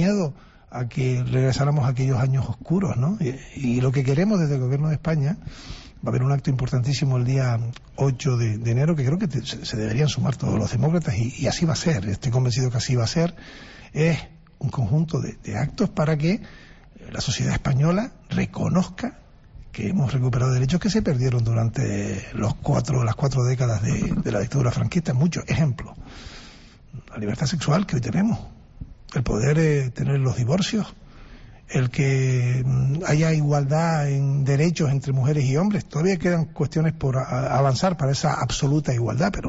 miedo a que regresáramos a aquellos años oscuros, ¿no? Y lo que queremos desde el Gobierno de España, va a haber un acto importantísimo el día 8 de enero, que creo que se deberían sumar todos los demócratas, y así va a ser, estoy convencido que así va a ser. Es un conjunto de actos para que la sociedad española reconozca que hemos recuperado derechos que se perdieron durante las 4 décadas de la dictadura franquista. Muchos ejemplos: la libertad sexual que hoy tenemos, el poder tener los divorcios, el que haya igualdad en derechos entre mujeres y hombres. Todavía quedan cuestiones por avanzar para esa absoluta igualdad, pero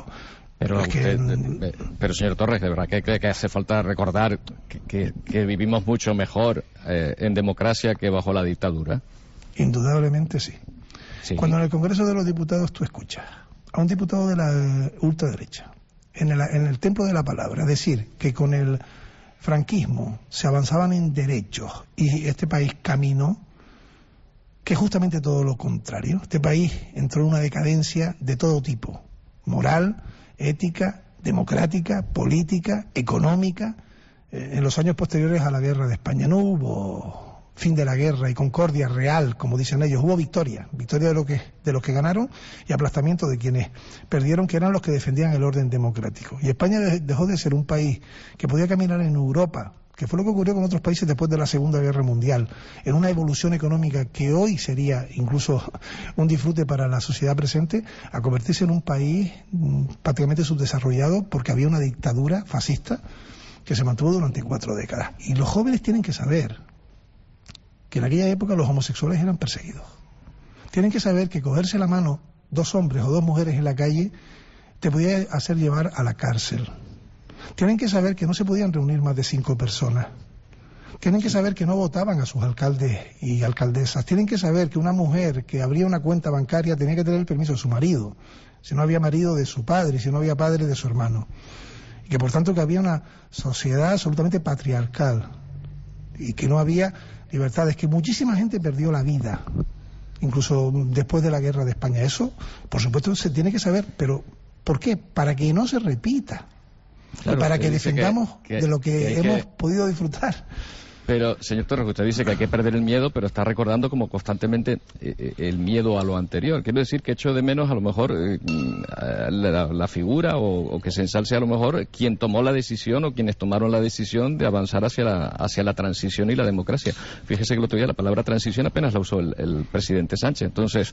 señor Torres, de verdad que hace falta recordar que vivimos mucho mejor en democracia que bajo la dictadura. Indudablemente sí. Cuando en el Congreso de los Diputados tú escuchas a un diputado de la ultraderecha en el templo de la palabra decir que con el franquismo se avanzaban en derechos y este país caminó, que es justamente todo lo contrario. Este país entró en una decadencia de todo tipo: moral, ética, democrática, política, económica. En los años posteriores a la guerra de España no hubo fin de la guerra y concordia real, como dicen ellos. Hubo victoria de los que ganaron, y aplastamiento de quienes perdieron, que eran los que defendían el orden democrático. Y España dejó de ser un país que podía caminar en Europa, que fue lo que ocurrió con otros países después de la Segunda Guerra Mundial, en una evolución económica que hoy sería incluso un disfrute para la sociedad presente, a convertirse en un país prácticamente subdesarrollado porque había una dictadura fascista que se mantuvo durante 4 décadas. Y los jóvenes tienen que saber que en aquella época los homosexuales eran perseguidos. Tienen que saber que cogerse la mano 2 hombres o 2 mujeres en la calle te podía hacer llevar a la cárcel. Tienen que saber que no se podían reunir más de 5 personas. Tienen que saber que no votaban a sus alcaldes y alcaldesas. Tienen que saber que una mujer que abría una cuenta bancaria tenía que tener el permiso de su marido, si no había marido de su padre, si no había padre de su hermano. Y que por tanto que había una sociedad absolutamente patriarcal y que no había libertades, que muchísima gente perdió la vida, incluso después de la guerra de España. Eso, por supuesto, se tiene que saber, pero ¿por qué? Para que no se repita, claro, y para que defendamos de lo que hemos podido disfrutar. Pero, señor Torres, usted dice que hay que perder el miedo, pero está recordando como constantemente el miedo a lo anterior. Quiero decir que echo de menos a lo mejor la figura o que se ensalce a lo mejor quien tomó la decisión o quienes tomaron la decisión de avanzar hacia la transición y la democracia. Fíjese que el otro día la palabra transición apenas la usó el presidente Sánchez. Entonces,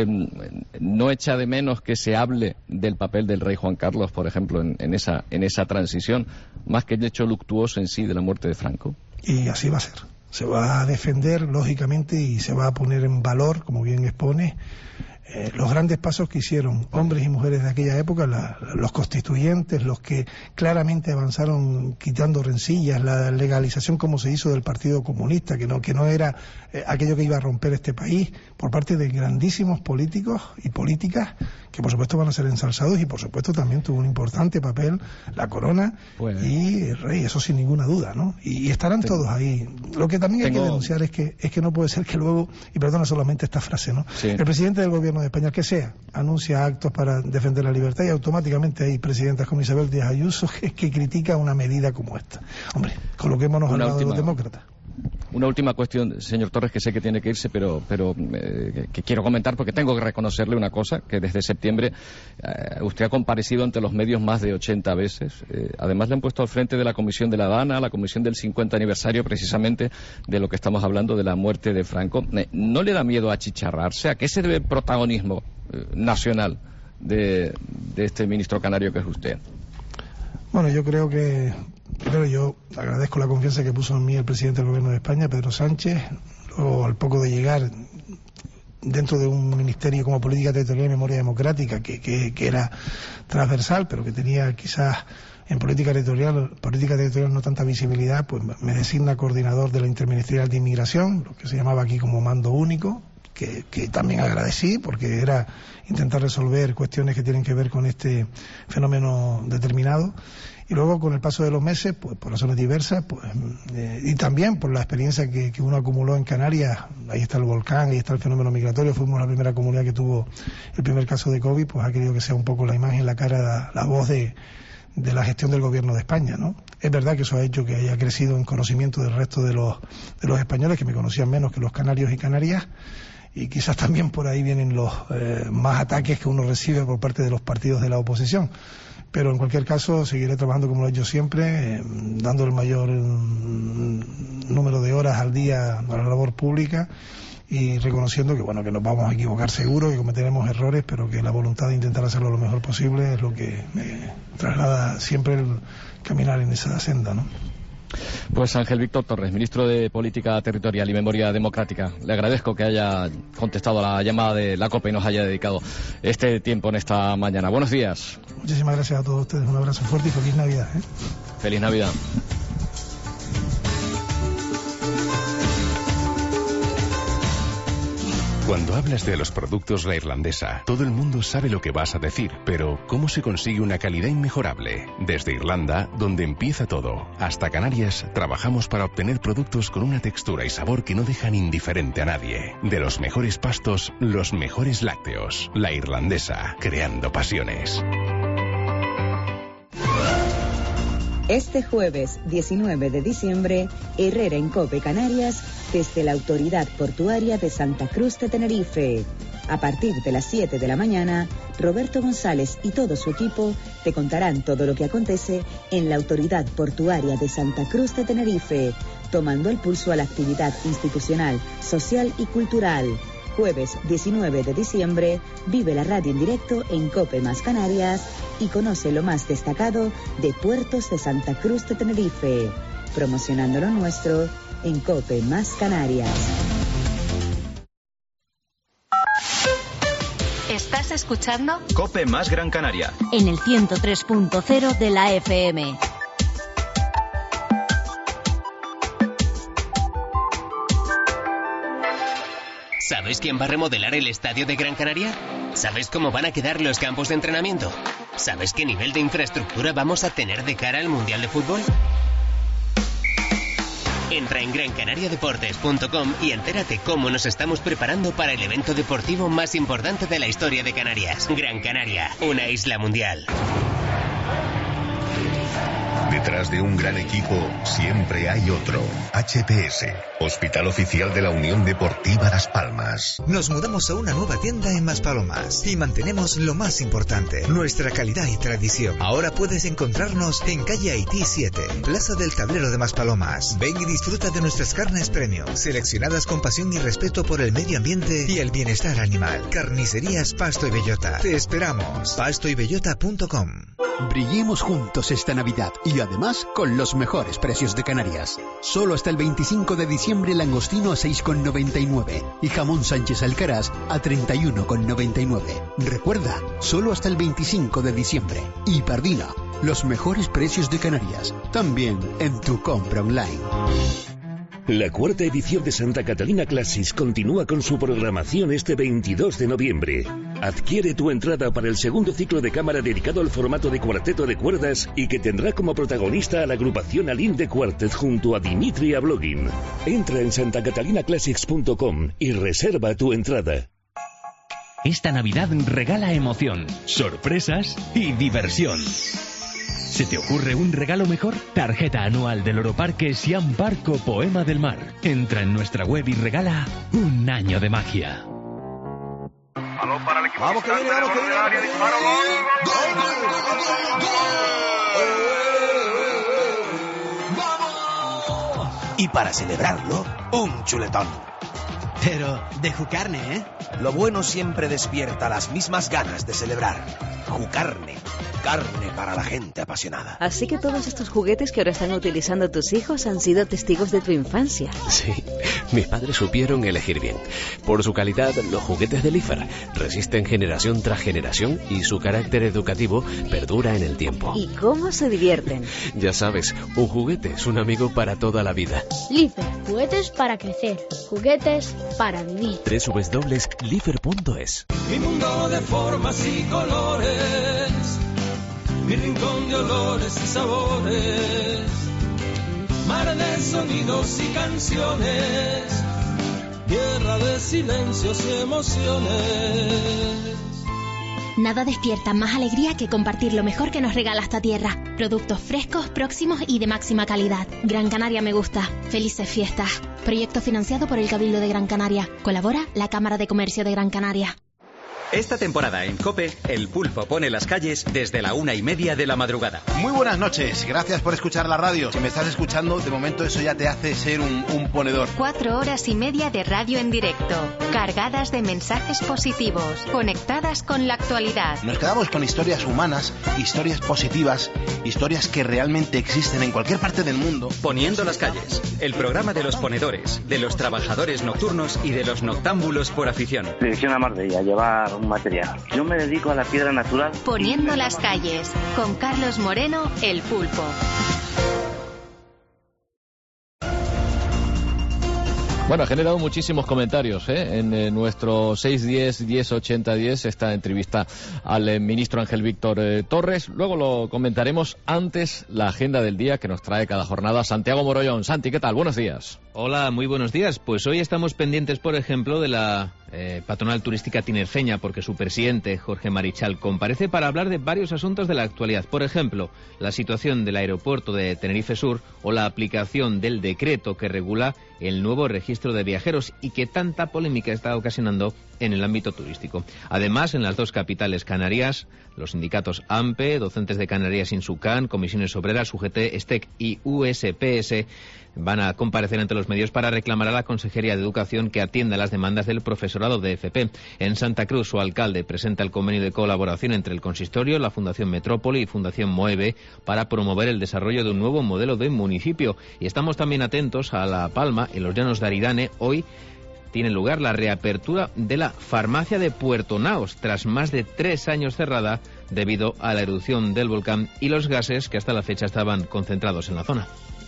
¿no echa de menos que se hable del papel del rey Juan Carlos, por ejemplo, en esa transición, más que el hecho luctuoso en sí de la muerte de Franco? Y así va a ser. Se va a defender, lógicamente, y se va a poner en valor, como bien expone, los grandes pasos que hicieron hombres y mujeres de aquella época, los constituyentes, los que claramente avanzaron quitando rencillas, la legalización como se hizo del Partido Comunista, que no era aquello que iba a romper este país, por parte de grandísimos políticos y políticas que por supuesto van a ser ensalzados, y por supuesto también tuvo un importante papel la corona y el rey, eso sin ninguna duda, ¿no? Y estarán todos ahí. Lo que también hay que denunciar es que no puede ser que luego, y perdona solamente esta frase, ¿no? Sí. El presidente del gobierno de España, que sea, anuncia actos para defender la libertad y automáticamente hay presidentas como Isabel Díaz Ayuso que critica una medida como esta. Hombre, coloquémonos al lado de los demócratas. Una última cuestión, señor Torres, que sé que tiene que irse, pero que quiero comentar porque tengo que reconocerle una cosa, que desde septiembre usted ha comparecido ante los medios más de 80 veces. Además le han puesto al frente de la Comisión de La Habana, la Comisión del 50 aniversario precisamente de lo que estamos hablando, de la muerte de Franco. ¿No le da miedo achicharrarse? ¿A qué se debe el protagonismo nacional de este ministro canario que es usted? Bueno, yo creo que... Primero, yo agradezco la confianza que puso en mí el presidente del Gobierno de España, Pedro Sánchez. Luego, al poco de llegar dentro de un ministerio como Política Territorial y Memoria Democrática, que era transversal, pero que tenía quizás en política territorial no tanta visibilidad, pues me designa coordinador de la Interministerial de Inmigración, lo que se llamaba aquí como mando único, que también agradecí, porque era intentar resolver cuestiones que tienen que ver con este fenómeno determinado. Y luego, con el paso de los meses, pues por razones diversas, y también por la experiencia que uno acumuló en Canarias, ahí está el volcán, ahí está el fenómeno migratorio, fuimos la primera comunidad que tuvo el primer caso de COVID, pues ha querido que sea un poco la imagen, la cara, la voz de la gestión del gobierno de España, ¿no? Es verdad que eso ha hecho que haya crecido en conocimiento del resto de los españoles, que me conocían menos que los canarios y canarias, y quizás también por ahí vienen los más ataques que uno recibe por parte de los partidos de la oposición. Pero en cualquier caso seguiré trabajando como lo he hecho siempre, dando el mayor número de horas al día a la labor pública, y reconociendo que bueno, que nos vamos a equivocar seguro, que cometeremos errores, pero que la voluntad de intentar hacerlo lo mejor posible es lo que me traslada siempre el caminar en esa senda, ¿no? Pues Ángel Víctor Torres, ministro de Política Territorial y Memoria Democrática, le agradezco que haya contestado a la llamada de la COPE y nos haya dedicado este tiempo en esta mañana. Buenos días. Muchísimas gracias a todos ustedes, un abrazo fuerte y feliz Navidad, ¿eh? Feliz Navidad. Cuando hablas de los productos La Irlandesa, todo el mundo sabe lo que vas a decir, pero ¿cómo se consigue una calidad inmejorable? Desde Irlanda, donde empieza todo, hasta Canarias, trabajamos para obtener productos con una textura y sabor que no dejan indiferente a nadie. De los mejores pastos, los mejores lácteos. La Irlandesa, creando pasiones. Este jueves 19 de diciembre, Herrera en COPE Canarias, desde la Autoridad Portuaria de Santa Cruz de Tenerife. A partir de las 7 de la mañana, Roberto González y todo su equipo te contarán todo lo que acontece en la Autoridad Portuaria de Santa Cruz de Tenerife, tomando el pulso a la actividad institucional, social y cultural. Jueves 19 de diciembre, vive la radio en directo en COPE más Canarias y conoce lo más destacado de Puertos de Santa Cruz de Tenerife, promocionando lo nuestro en COPE más Canarias. ¿Estás escuchando? COPE más Gran Canaria. En el 103.0 de la FM. ¿Sabes quién va a remodelar el estadio de Gran Canaria? ¿Sabes cómo van a quedar los campos de entrenamiento? ¿Sabes qué nivel de infraestructura vamos a tener de cara al Mundial de Fútbol? Entra en grancanariadeportes.com y entérate cómo nos estamos preparando para el evento deportivo más importante de la historia de Canarias. Gran Canaria, una isla mundial. Detrás de un gran equipo siempre hay otro. HPS, Hospital Oficial de la Unión Deportiva Las Palmas. Nos mudamos a una nueva tienda en Maspalomas y mantenemos lo más importante, nuestra calidad y tradición. Ahora puedes encontrarnos en calle Haití 7, Plaza del Tablero de Maspalomas. Ven y disfruta de nuestras carnes premium, seleccionadas con pasión y respeto por el medio ambiente y el bienestar animal. Carnicerías Pasto y Bellota. Te esperamos. pastoybellota.com. Brillemos juntos esta Navidad y además con los mejores precios de Canarias. Solo hasta el 25 de diciembre langostino a 6,99 y jamón Sánchez Alcaraz a 31,99. Recuerda, solo hasta el 25 de diciembre. Y Pardina, los mejores precios de Canarias, también en tu compra online. La cuarta edición de Santa Catalina Classics continúa con su programación este 22 de noviembre. Adquiere tu entrada para el segundo ciclo de cámara dedicado al formato de cuarteto de cuerdas y que tendrá como protagonista a la agrupación Aline de Quartet junto a Dimitri Ablogin. Entra en santacatalinaclassics.com y reserva tu entrada. Esta Navidad regala emoción, sorpresas y diversión. ¿Se te ocurre un regalo mejor? Tarjeta anual del Oroparque Siam Barco Poema del Mar. Entra en nuestra web y regala un año de magia. Balón para el equipo. Vamos que viene, vamos que viene. Disparo, ¡Vamos! Y para celebrarlo, un chuletón. Pero de Jucarne, ¿eh? Lo bueno siempre despierta las mismas ganas de celebrar. Jucarne. Carne para la gente apasionada. Así que todos estos juguetes que ahora están utilizando tus hijos han sido testigos de tu infancia. Sí, mis padres supieron elegir bien. Por su calidad, los juguetes de Lifer resisten generación tras generación y su carácter educativo perdura en el tiempo. ¿Y cómo se divierten? Ya sabes, un juguete es un amigo para toda la vida. Lifer, juguetes para crecer, juguetes para vivir. www.lifer.es. Mi mundo de formas y colores, mi rincón de olores y sabores, mar de sonidos y canciones, tierra de silencios y emociones. Nada despierta más alegría que compartir lo mejor que nos regala esta tierra. Productos frescos, próximos y de máxima calidad. Gran Canaria me gusta. Felices fiestas. Proyecto financiado por el Cabildo de Gran Canaria. Colabora la Cámara de Comercio de Gran Canaria. Esta temporada en COPE, el pulpo pone las calles desde la 1:30 de la madrugada. Muy buenas noches, gracias por escuchar la radio. Si me estás escuchando, de momento eso ya te hace ser un ponedor. 4 horas y media de radio en directo, cargadas de mensajes positivos, conectadas con la actualidad. Nos quedamos con historias humanas, historias positivas, historias que realmente existen en cualquier parte del mundo. Poniendo las calles, el programa de los ponedores, de los trabajadores nocturnos y de los noctámbulos por afición. Dirección a Marbella, llevar un material. Yo me dedico a la piedra natural. Poniendo las calles, con Carlos Moreno, el pulpo. Bueno, ha generado muchísimos comentarios en nuestro 610-1080-10, esta entrevista al ministro Ángel Víctor Torres. Luego lo comentaremos. Antes, la agenda del día que nos trae cada jornada Santiago Morollón. Santi, ¿qué tal? Buenos días. Hola, muy buenos días. Pues hoy estamos pendientes, por ejemplo, de la patronal turística tinerfeña, porque su presidente, Jorge Marichal, comparece para hablar de varios asuntos de la actualidad. Por ejemplo, la situación del aeropuerto de Tenerife Sur o la aplicación del decreto que regula el nuevo registro de viajeros y que tanta polémica está ocasionando en el ámbito turístico. Además, en las dos capitales canarias, los sindicatos AMPE, Docentes de Canarias Insucan, Comisiones Obreras, UGT, STEC y USPS van a comparecer ante los medios para reclamar a la Consejería de Educación que atienda las demandas del profesorado de FP. En Santa Cruz, su alcalde presenta el convenio de colaboración entre el Consistorio, la Fundación Metrópoli y Fundación Moeve para promover el desarrollo de un nuevo modelo de municipio. Y estamos también atentos a La Palma, en los llanos de Aridane. Hoy tiene lugar la reapertura de la farmacia de Puerto Naos, tras más de 3 años cerrada debido a la erupción del volcán y los gases que hasta la fecha estaban concentrados en la zona.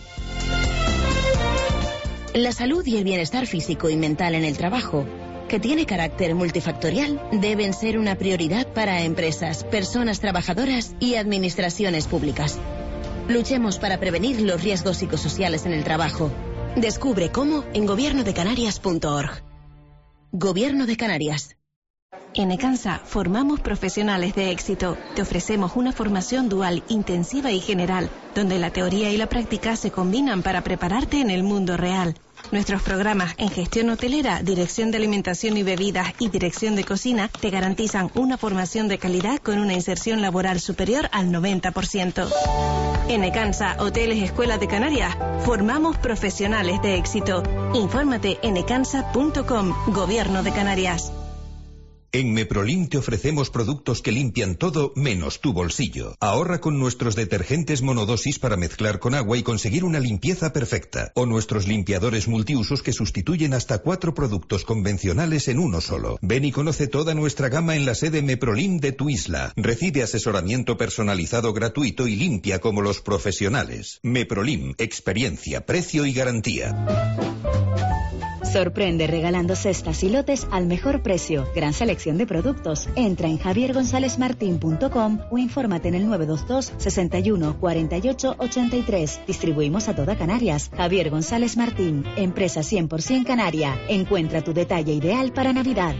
La salud y el bienestar físico y mental en el trabajo, que tiene carácter multifactorial, deben ser una prioridad para empresas, personas trabajadoras y administraciones públicas. Luchemos para prevenir los riesgos psicosociales en el trabajo. Descubre cómo en gobiernodecanarias.org. Gobierno de Canarias. En Ecansa formamos profesionales de éxito. Te ofrecemos una formación dual, intensiva y general, donde la teoría y la práctica se combinan para prepararte en el mundo real. Nuestros programas en gestión hotelera, dirección de alimentación y bebidas y dirección de cocina te garantizan una formación de calidad con una inserción laboral superior al 90%. En Ecansa, Hoteles Escuelas de Canarias, formamos profesionales de éxito. Infórmate en ecansa.com, Gobierno de Canarias. En Meprolim te ofrecemos productos que limpian todo menos tu bolsillo. Ahorra con nuestros detergentes monodosis para mezclar con agua y conseguir una limpieza perfecta. O nuestros limpiadores multiusos que sustituyen hasta 4 productos convencionales en uno solo. Ven y conoce toda nuestra gama en la sede Meprolim de tu isla. Recibe asesoramiento personalizado gratuito y limpia como los profesionales. Meprolim, experiencia, precio y garantía. Sorprende regalando cestas y lotes al mejor precio. Gran selección de productos. Entra en javiergonzalezmartin.com o infórmate en el 922 61 48 83. Distribuimos a toda Canarias. Javier González Martín, empresa 100% canaria. Encuentra tu detalle ideal para Navidad.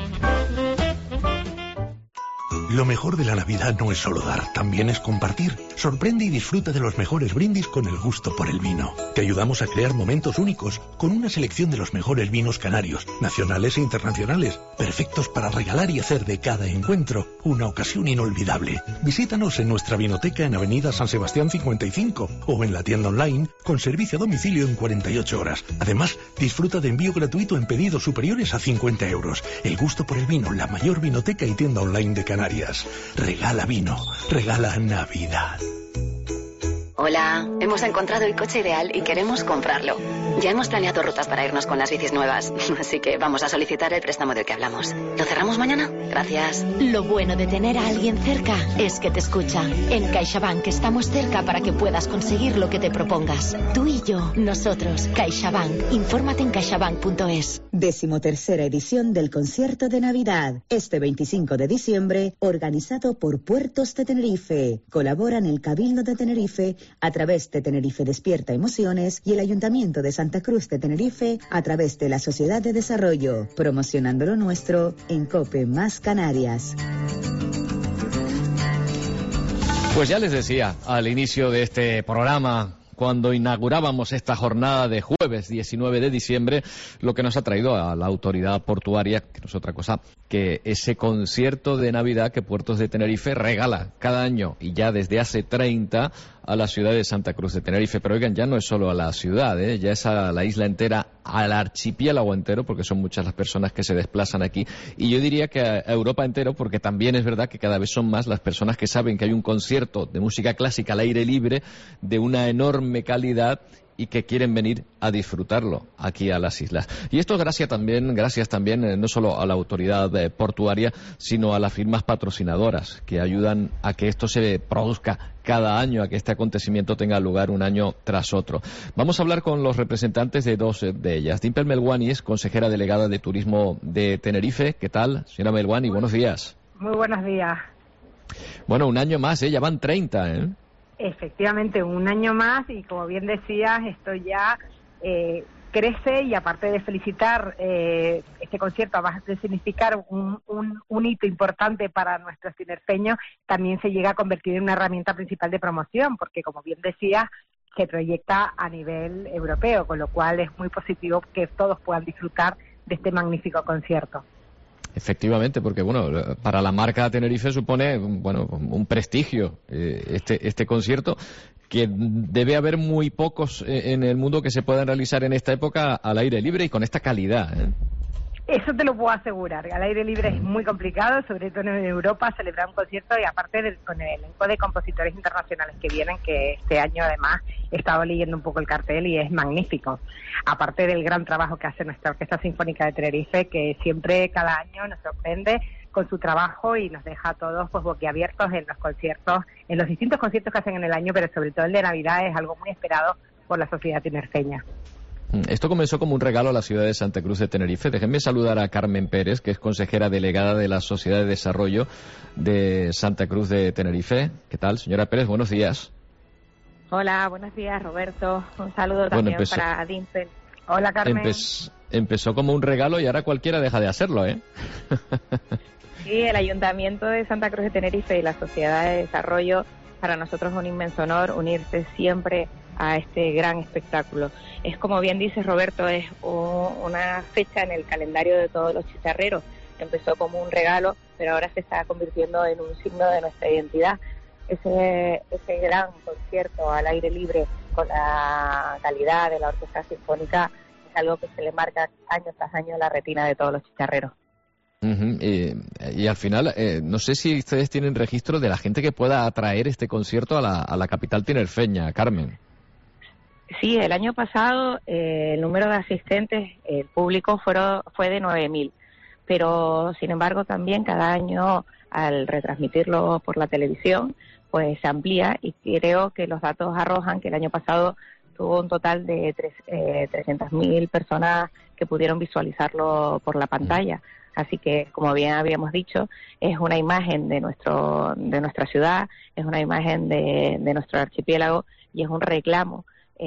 Lo mejor de la Navidad no es solo dar, también es compartir. Sorprende y disfruta de los mejores brindis con el gusto por el vino. Te ayudamos a crear momentos únicos con una selección de los mejores vinos canarios, nacionales e internacionales, perfectos para regalar y hacer de cada encuentro una ocasión inolvidable. Visítanos en nuestra vinoteca en Avenida San Sebastián 55 o en la tienda online con servicio a domicilio en 48 horas. Además, disfruta de envío gratuito en pedidos superiores a 50 euros. El gusto por el vino, la mayor vinoteca y tienda online de Canarias. Regala vino, regala Navidad. Hola, hemos encontrado el coche ideal y queremos comprarlo. Ya hemos planeado rutas para irnos con las bicis nuevas, así que vamos a solicitar el préstamo del que hablamos. ¿Lo cerramos mañana? Gracias. Lo bueno de tener a alguien cerca es que te escucha. En CaixaBank estamos cerca para que puedas conseguir lo que te propongas. Tú y yo, nosotros, CaixaBank. Infórmate en caixabank.es. 13ª edición del concierto de Navidad. Este 25 de diciembre, organizado por Puertos de Tenerife. Colaboran el Cabildo de Tenerife a través de Tenerife Despierta Emociones y el Ayuntamiento de Santa Cruz de Tenerife a través de la Sociedad de Desarrollo, promocionando lo nuestro en COPE más Canarias. Pues ya les decía al inicio de este programa, cuando inaugurábamos esta jornada de jueves 19 de diciembre, lo que nos ha traído a la autoridad portuaria, que no es otra cosa que ese concierto de Navidad que Puertos de Tenerife regala cada año, y ya desde hace 30, a la ciudad de Santa Cruz de Tenerife. Pero oigan, ya no es solo a la ciudad, ya es a la isla entera, al archipiélago entero, porque son muchas las personas que se desplazan aquí, y yo diría que a Europa entero, porque también es verdad que cada vez son más las personas que saben que hay un concierto de música clásica al aire libre de una enorme calidad y que quieren venir a disfrutarlo aquí a las islas. Y esto gracias también no solo a la autoridad portuaria, sino a las firmas patrocinadoras que ayudan a que esto se produzca cada año, a que este acontecimiento tenga lugar un año tras otro. Vamos a hablar con los representantes de dos de ellas. Dimple Melwani es consejera delegada de Turismo de Tenerife. ¿Qué tal, señora Melwani? Buenos días. Muy buenos días. Bueno, un año más, ya van 30, ¿eh? Efectivamente, un año más, y como bien decías, esto ya crece, y aparte de felicitar este concierto, además de significar un hito importante para nuestros tinerfeños, también se llega a convertir en una herramienta principal de promoción, porque como bien decías, se proyecta a nivel europeo, con lo cual es muy positivo que todos puedan disfrutar de este magnífico concierto. Efectivamente, porque bueno, para la marca Tenerife supone un prestigio este concierto, que debe haber muy pocos en el mundo que se puedan realizar en esta época al aire libre y con esta calidad, ¿eh? Eso te lo puedo asegurar. Al aire libre es muy complicado, sobre todo en Europa, celebrar un concierto, y aparte con el elenco de compositores internacionales que vienen, que este año además he estado leyendo un poco el cartel y es magnífico. Aparte del gran trabajo que hace nuestra Orquesta Sinfónica de Tenerife, que siempre, cada año, nos sorprende con su trabajo y nos deja a todos pues boquiabiertos en los conciertos, en los distintos conciertos que hacen en el año, pero sobre todo el de Navidad es algo muy esperado por la sociedad tinerfeña. Esto comenzó como un regalo a la ciudad de Santa Cruz de Tenerife. Déjenme saludar a Carmen Pérez, que es consejera delegada de la Sociedad de Desarrollo de Santa Cruz de Tenerife. ¿Qué tal, señora Pérez? Buenos días. Hola, buenos días, Roberto. Un saludo también para Dimple. Hola, Carmen. Empezó como un regalo y ahora cualquiera deja de hacerlo, ¿eh? Sí, el Ayuntamiento de Santa Cruz de Tenerife y la Sociedad de Desarrollo, para nosotros es un inmenso honor unirse siempre a este gran espectáculo. Es, como bien dice Roberto, es una fecha en el calendario de todos los chicharreros. Empezó como un regalo, pero ahora se está convirtiendo en un signo de nuestra identidad. Ese gran concierto al aire libre con la calidad de la Orquesta Sinfónica es algo que se le marca año tras año en la retina de todos los chicharreros. Y al final, no sé si ustedes tienen registro de la gente que pueda atraer este concierto a la capital tinerfeña, Carmen. Sí, el año pasado el número de asistentes, el público fue de 9.000, pero sin embargo también cada año, al retransmitirlo por la televisión, pues se amplía, y creo que los datos arrojan que el año pasado tuvo un total de 300.000 personas que pudieron visualizarlo por la pantalla. Así que, como bien habíamos dicho, es una imagen de nuestra ciudad, es una imagen de nuestro archipiélago, y es un reclamo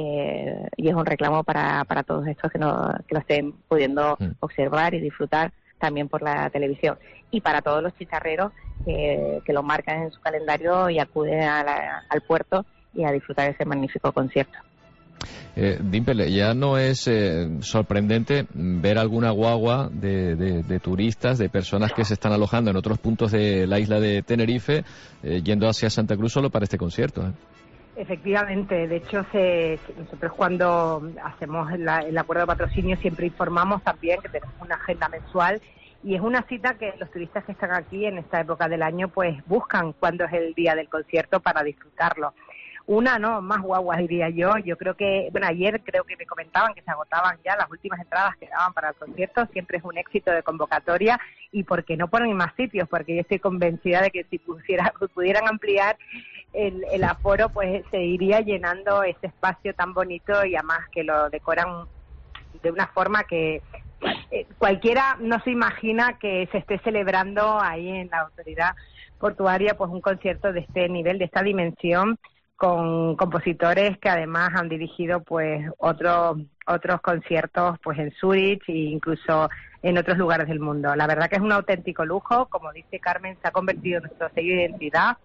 para todos estos que lo estén pudiendo observar y disfrutar también por la televisión, y para todos los chicharreros que lo marcan en su calendario y acuden al puerto y a disfrutar de ese magnífico concierto. Dimple, ya no es sorprendente ver alguna guagua de turistas, de personas que se están alojando en otros puntos de la isla de Tenerife, yendo hacia Santa Cruz solo para este concierto, ¿eh? Efectivamente, de hecho nosotros cuando hacemos el acuerdo de patrocinio siempre informamos también que tenemos una agenda mensual, y es una cita que los turistas que están aquí en esta época del año pues buscan cuando es el día del concierto para disfrutarlo. Más guaguas diría yo. Yo creo que, ayer creo que me comentaban que se agotaban ya las últimas entradas que daban para el concierto. Siempre es un éxito de convocatoria, y ¿por qué no ponen más sitios? Porque yo estoy convencida de que si pudieran ampliar el aforo, pues se iría llenando ese espacio tan bonito, y además que lo decoran de una forma que cualquiera no se imagina que se esté celebrando ahí en la autoridad portuaria pues un concierto de este nivel, de esta dimensión, con compositores que además han dirigido pues otros conciertos pues en Zúrich e incluso en otros lugares del mundo. La verdad que es un auténtico lujo, como dice Carmen, se ha convertido en nuestro sello de identidad,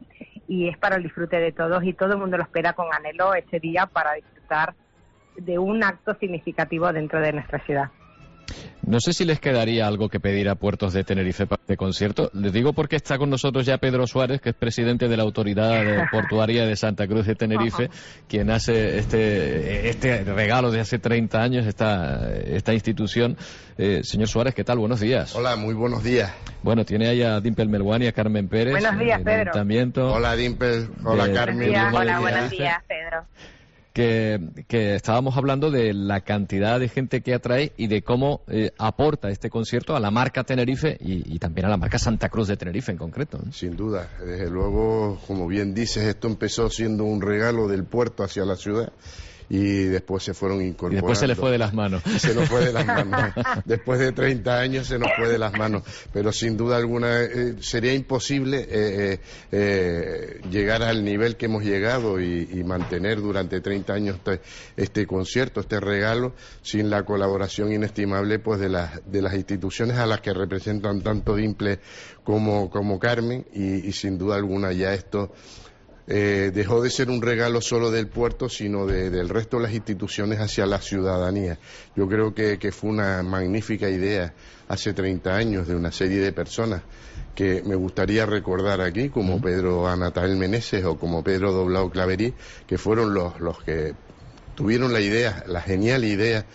y es para el disfrute de todos, y todo el mundo lo espera con anhelo ese día para disfrutar de un acto significativo dentro de nuestra ciudad. No sé si les quedaría algo que pedir a Puertos de Tenerife para este concierto. Les digo porque está con nosotros ya Pedro Suárez, que es presidente de la Autoridad Portuaria de Santa Cruz de Tenerife, quien hace este regalo de hace 30 años, esta institución. Señor Suárez, ¿qué tal? Buenos días. Hola, muy buenos días. Bueno, tiene ahí a Dimpel Melguani y a Carmen Pérez. Buenos días, Pedro. Hola, Dimpel. Hola, Carmen. Hola, buenos días, Pedro. Que estábamos hablando de la cantidad de gente que atrae y de cómo aporta este concierto a la marca Tenerife y también a la marca Santa Cruz de Tenerife en concreto, ¿no? Sin duda, desde luego, como bien dices, esto empezó siendo un regalo del puerto hacia la ciudad y después se fueron incorporando. Y después se le fue de las manos. Se nos fue de las manos. Después de 30 años se nos fue de las manos. Pero sin duda alguna sería imposible llegar al nivel que hemos llegado y mantener durante 30 años este concierto, este regalo, sin la colaboración inestimable pues de las instituciones a las que representan tanto Dimple como Carmen y sin duda alguna ya esto dejó de ser un regalo solo del puerto, sino del resto de las instituciones hacia la ciudadanía. Yo creo que fue una magnífica idea hace 30 años de una serie de personas que me gustaría recordar aquí, como Pedro Anatael Meneses o como Pedro Doblao Claverí, que fueron los que tuvieron la genial idea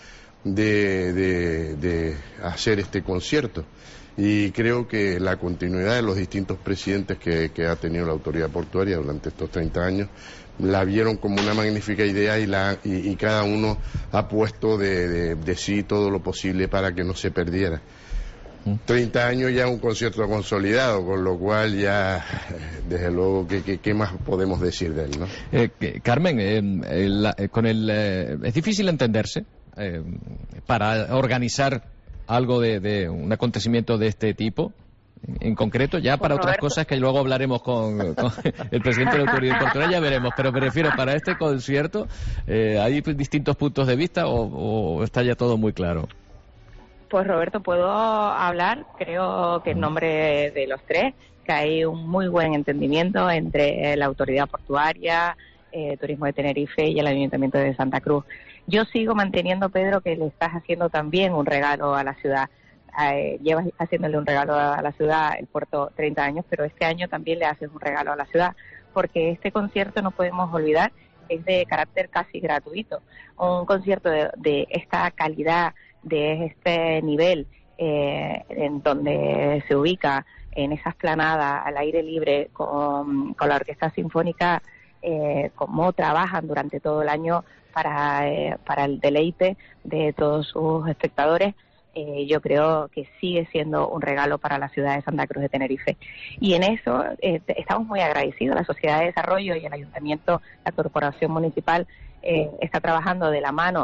de hacer este concierto. Y creo que la continuidad de los distintos presidentes que ha tenido la autoridad portuaria durante estos 30 años la vieron como una magnífica idea y cada uno ha puesto de sí todo lo posible para que no se perdiera. 30 años ya un concierto consolidado, con lo cual ya, desde luego, ¿qué más podemos decir de él, ¿no? Carmen, es difícil entenderse para organizar algo de un acontecimiento de este tipo, en concreto, ya para otras cosas que luego hablaremos con el presidente de la Autoridad Portuaria, ya veremos, pero me refiero, para este concierto, ¿hay distintos puntos de vista o está ya todo muy claro? Pues Roberto, puedo hablar, creo que en nombre de los tres, que hay un muy buen entendimiento entre la Autoridad Portuaria, Turismo de Tenerife y el Ayuntamiento de Santa Cruz. Yo sigo manteniendo, Pedro, que le estás haciendo también un regalo a la ciudad. Llevas haciéndole un regalo a la ciudad, el puerto, 30 años, pero este año también le haces un regalo a la ciudad, porque este concierto, no podemos olvidar, es de carácter casi gratuito. Un concierto de esta calidad, de este nivel, en donde se ubica en esa esplanada al aire libre con la Orquesta Sinfónica, cómo trabajan durante todo el año para el deleite de todos sus espectadores. Yo creo que sigue siendo un regalo para la ciudad de Santa Cruz de Tenerife. Y en eso estamos muy agradecidos. La Sociedad de Desarrollo y el Ayuntamiento, la Corporación Municipal, está trabajando de la mano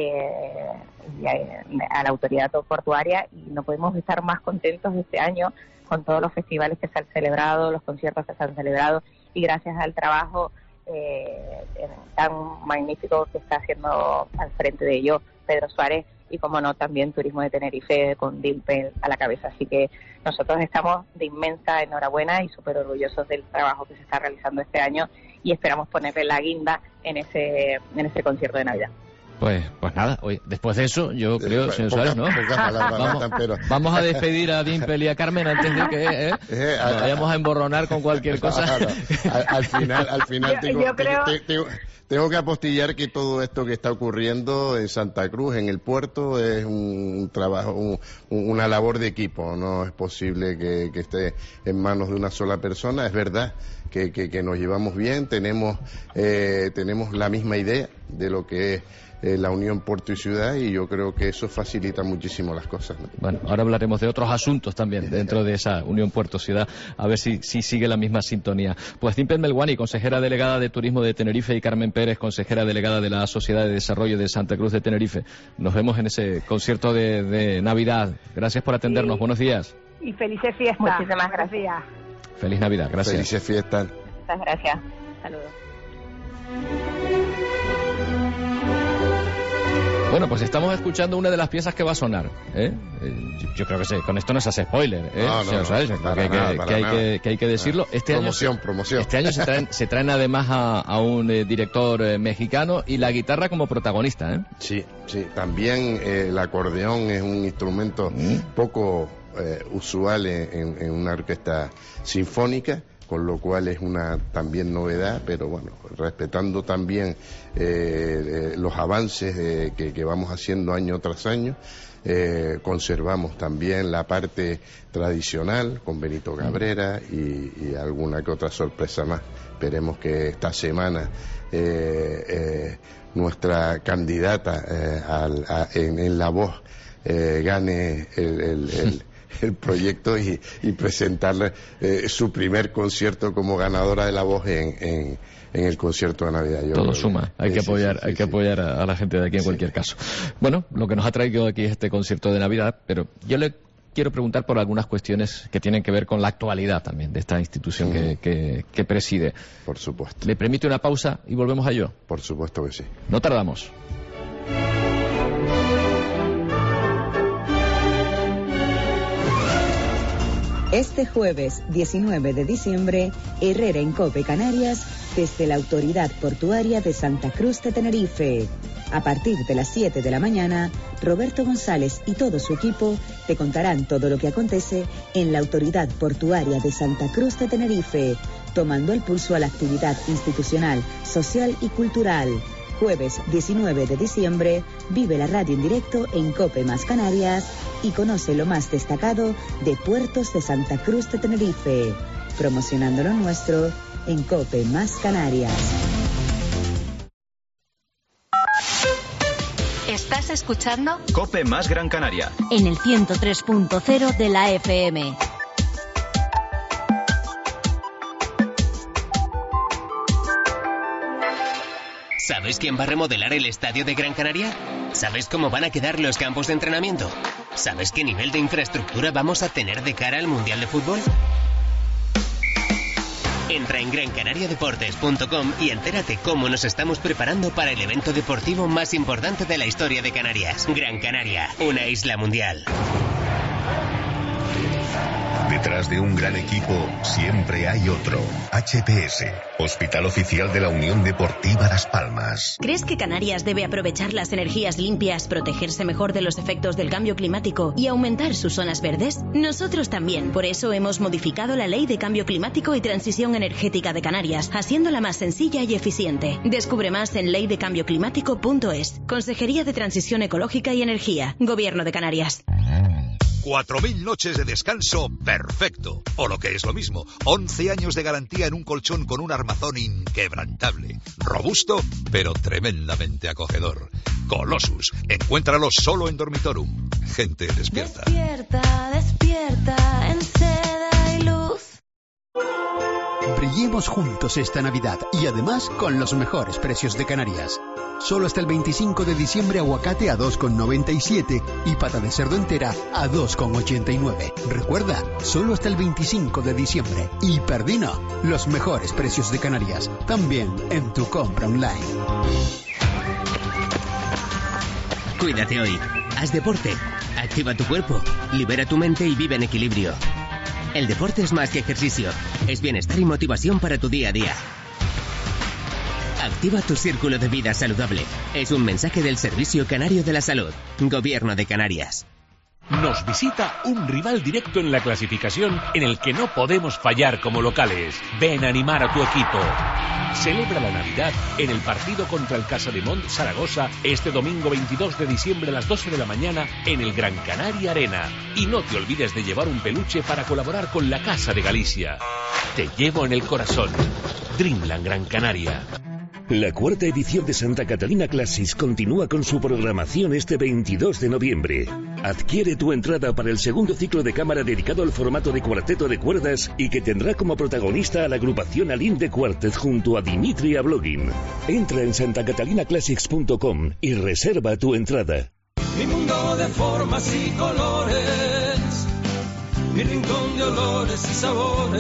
a la Autoridad Portuaria, y no podemos estar más contentos de este año con todos los festivales que se han celebrado, los conciertos que se han celebrado, y gracias al trabajo tan magnífico que está haciendo al frente de ello Pedro Suárez, y como no también Turismo de Tenerife con Dimpel a la cabeza. Así que nosotros estamos de inmensa enhorabuena y súper orgullosos del trabajo que se está realizando este año, y esperamos ponerle la guinda en ese concierto de Navidad. Pues nada, oye, después de eso, yo creo, señor Suárez, ¿no? Vamos a despedir a Dimpel y a Carmen antes de que nos vayamos a emborronar con cualquier cosa. Al final tengo que apostillar que todo esto que está ocurriendo en Santa Cruz, en el puerto, es un trabajo, una labor de equipo. No es posible que esté en manos de una sola persona. Es verdad que nos llevamos bien, tenemos la misma idea de lo que es la unión puerto y ciudad, y yo creo que eso facilita muchísimo las cosas, ¿no? Bueno, ahora hablaremos de otros asuntos también dentro de esa unión puerto-ciudad, a ver si sigue la misma sintonía. Pues Dimpel Melguani, consejera delegada de Turismo de Tenerife, y Carmen Pérez, consejera delegada de la Sociedad de Desarrollo de Santa Cruz de Tenerife. Nos vemos en ese concierto de Navidad. Gracias por atendernos. Buenos días. Y felices fiestas. Muchísimas gracias. Feliz Navidad. Gracias. Felices fiestas. Muchas gracias. Saludos. Bueno, pues estamos escuchando una de las piezas que va a sonar, ¿eh? Yo creo que con esto no se hace spoiler, ¿eh? Que hay que decirlo. Promoción. Este año se traen además a un director mexicano y la guitarra como protagonista, ¿eh? Sí. También el acordeón es un instrumento poco usual en una orquesta sinfónica, con lo cual es una también novedad, pero bueno, respetando también los avances que vamos haciendo año tras año. Conservamos también la parte tradicional con Benito Cabrera y alguna que otra sorpresa más. Esperemos que esta semana nuestra candidata en la voz gane el proyecto y presentarle su primer concierto como ganadora de la voz en el concierto de Navidad. Todo suma, hay que apoyar a la gente de aquí en cualquier caso. Bueno, lo que nos ha traído aquí es este concierto de Navidad, pero yo le quiero preguntar por algunas cuestiones que tienen que ver con la actualidad también de esta institución que preside. Por supuesto. ¿Le permite una pausa y volvemos a ello? Por supuesto que sí. No tardamos. Este jueves 19 de diciembre, Herrera en COPE Canarias, desde la Autoridad Portuaria de Santa Cruz de Tenerife. A partir de las 7 de la mañana, Roberto González y todo su equipo te contarán todo lo que acontece en la Autoridad Portuaria de Santa Cruz de Tenerife, tomando el pulso a la actividad institucional, social y cultural. Jueves 19 de diciembre, vive la radio en directo en COPE Más Canarias y conoce lo más destacado de puertos de Santa Cruz de Tenerife, promocionando lo nuestro en COPE Más Canarias. ¿Estás escuchando? COPE Más Gran Canaria. En el 103.0 de la FM. ¿Sabes quién va a remodelar el estadio de Gran Canaria? ¿Sabes cómo van a quedar los campos de entrenamiento? ¿Sabes qué nivel de infraestructura vamos a tener de cara al Mundial de Fútbol? Entra en grancanariadeportes.com y entérate cómo nos estamos preparando para el evento deportivo más importante de la historia de Canarias. Gran Canaria, una isla mundial. Detrás de un gran equipo siempre hay otro. HPS, Hospital Oficial de la Unión Deportiva Las Palmas. ¿Crees que Canarias debe aprovechar las energías limpias, protegerse mejor de los efectos del cambio climático y aumentar sus zonas verdes? Nosotros también. Por eso hemos modificado la Ley de Cambio Climático y Transición Energética de Canarias, haciéndola más sencilla y eficiente. Descubre más en leydecambioclimático.es. Consejería de Transición Ecológica y Energía. Gobierno de Canarias. 4.000 noches de descanso perfecto. O lo que es lo mismo, 11 años de garantía en un colchón con un armazón inquebrantable. Robusto, pero tremendamente acogedor. Colossus. Encuéntralo solo en Dormitorum. Gente despierta. Despierta, despierta, en seda y luz. Brillemos juntos esta Navidad y además con los mejores precios de Canarias. Solo hasta el 25 de diciembre aguacate a 2,97 y pata de cerdo entera a 2,89. Recuerda, solo hasta el 25 de diciembre. Y Perdino, los mejores precios de Canarias, también en tu compra online. Cuídate hoy, haz deporte, activa tu cuerpo, libera tu mente y vive en equilibrio. El deporte es más que ejercicio, es bienestar y motivación para tu día a día. Activa tu círculo de vida saludable. Es un mensaje del Servicio Canario de la Salud, Gobierno de Canarias. Nos visita un rival directo en la clasificación en el que no podemos fallar como locales. Ven a animar a tu equipo. Celebra la Navidad en el partido contra el Casademont Zaragoza este domingo 22 de diciembre a las 12 de la mañana en el Gran Canaria Arena. Y no te olvides de llevar un peluche para colaborar con la Casa de Galicia. Te llevo en el corazón. Dreamland Gran Canaria. La cuarta edición de Santa Catalina Classics continúa con su programación este 22 de noviembre. Adquiere tu entrada para el segundo ciclo de cámara dedicado al formato de cuarteto de cuerdas y que tendrá como protagonista a la agrupación Alinde Quartet junto a Dimitri Ablogin. Entra en santacatalinaclassics.com y reserva tu entrada. Mi mundo de formas y colores, mi rincón de olores y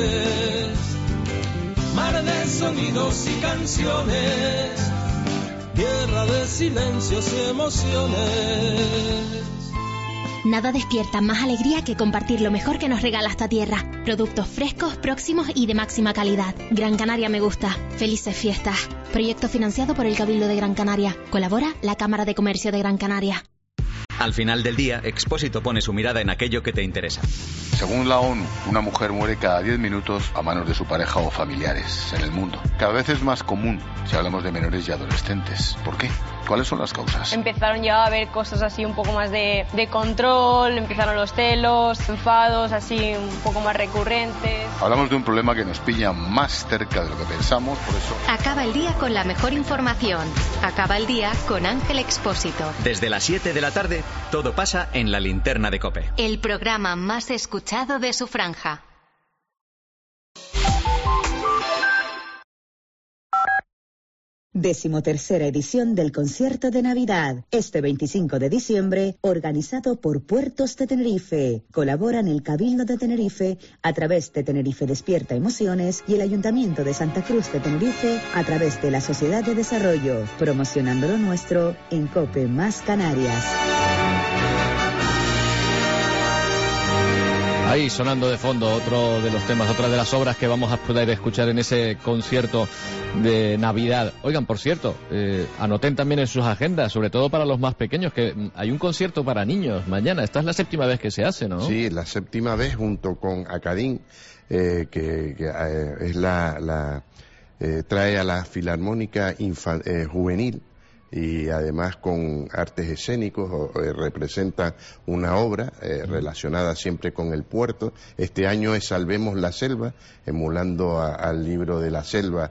sabores, mar de sonidos y canciones, tierra de silencios y emociones. Nada despierta más alegría que compartir lo mejor que nos regala esta tierra. Productos frescos, próximos y de máxima calidad. Gran Canaria me gusta. Felices fiestas. Proyecto financiado por el Cabildo de Gran Canaria. Colabora la Cámara de Comercio de Gran Canaria. Al final del día, Expósito pone su mirada en aquello que te interesa. Según la ONU, una mujer muere cada 10 minutos a manos de su pareja o familiares en el mundo. Cada vez es más común si hablamos de menores y adolescentes. ¿Por qué? ¿Cuáles son las causas? Empezaron ya a haber cosas así un poco más de control, empezaron los celos, enfados así un poco más recurrentes. Hablamos de un problema que nos pilla más cerca de lo que pensamos, por eso... Acaba el día con la mejor información. Acaba el día con Ángel Expósito. Desde las 7 de la tarde, todo pasa en la linterna de COPE. El programa más escuchado de su franja. Decimotercera edición del concierto de Navidad, este 25 de diciembre, organizado por Puertos de Tenerife. Colaboran el Cabildo de Tenerife a través de Tenerife Despierta Emociones y el Ayuntamiento de Santa Cruz de Tenerife a través de la Sociedad de Desarrollo, promocionando lo nuestro en COPE Más Canarias. Ahí sonando de fondo otro de los temas, otra de las obras que vamos a poder escuchar en ese concierto de Navidad. Oigan, por cierto, anoten también en sus agendas, sobre todo para los más pequeños, que hay un concierto para niños mañana. Esta es la 7ª vez que se hace, ¿no? Sí, la 7ª vez junto con Acadín, que es trae a la Filarmónica Juvenil, y además con artes escénicos representa una obra relacionada siempre con el puerto. Este año es Salvemos la Selva, emulando al libro de la selva.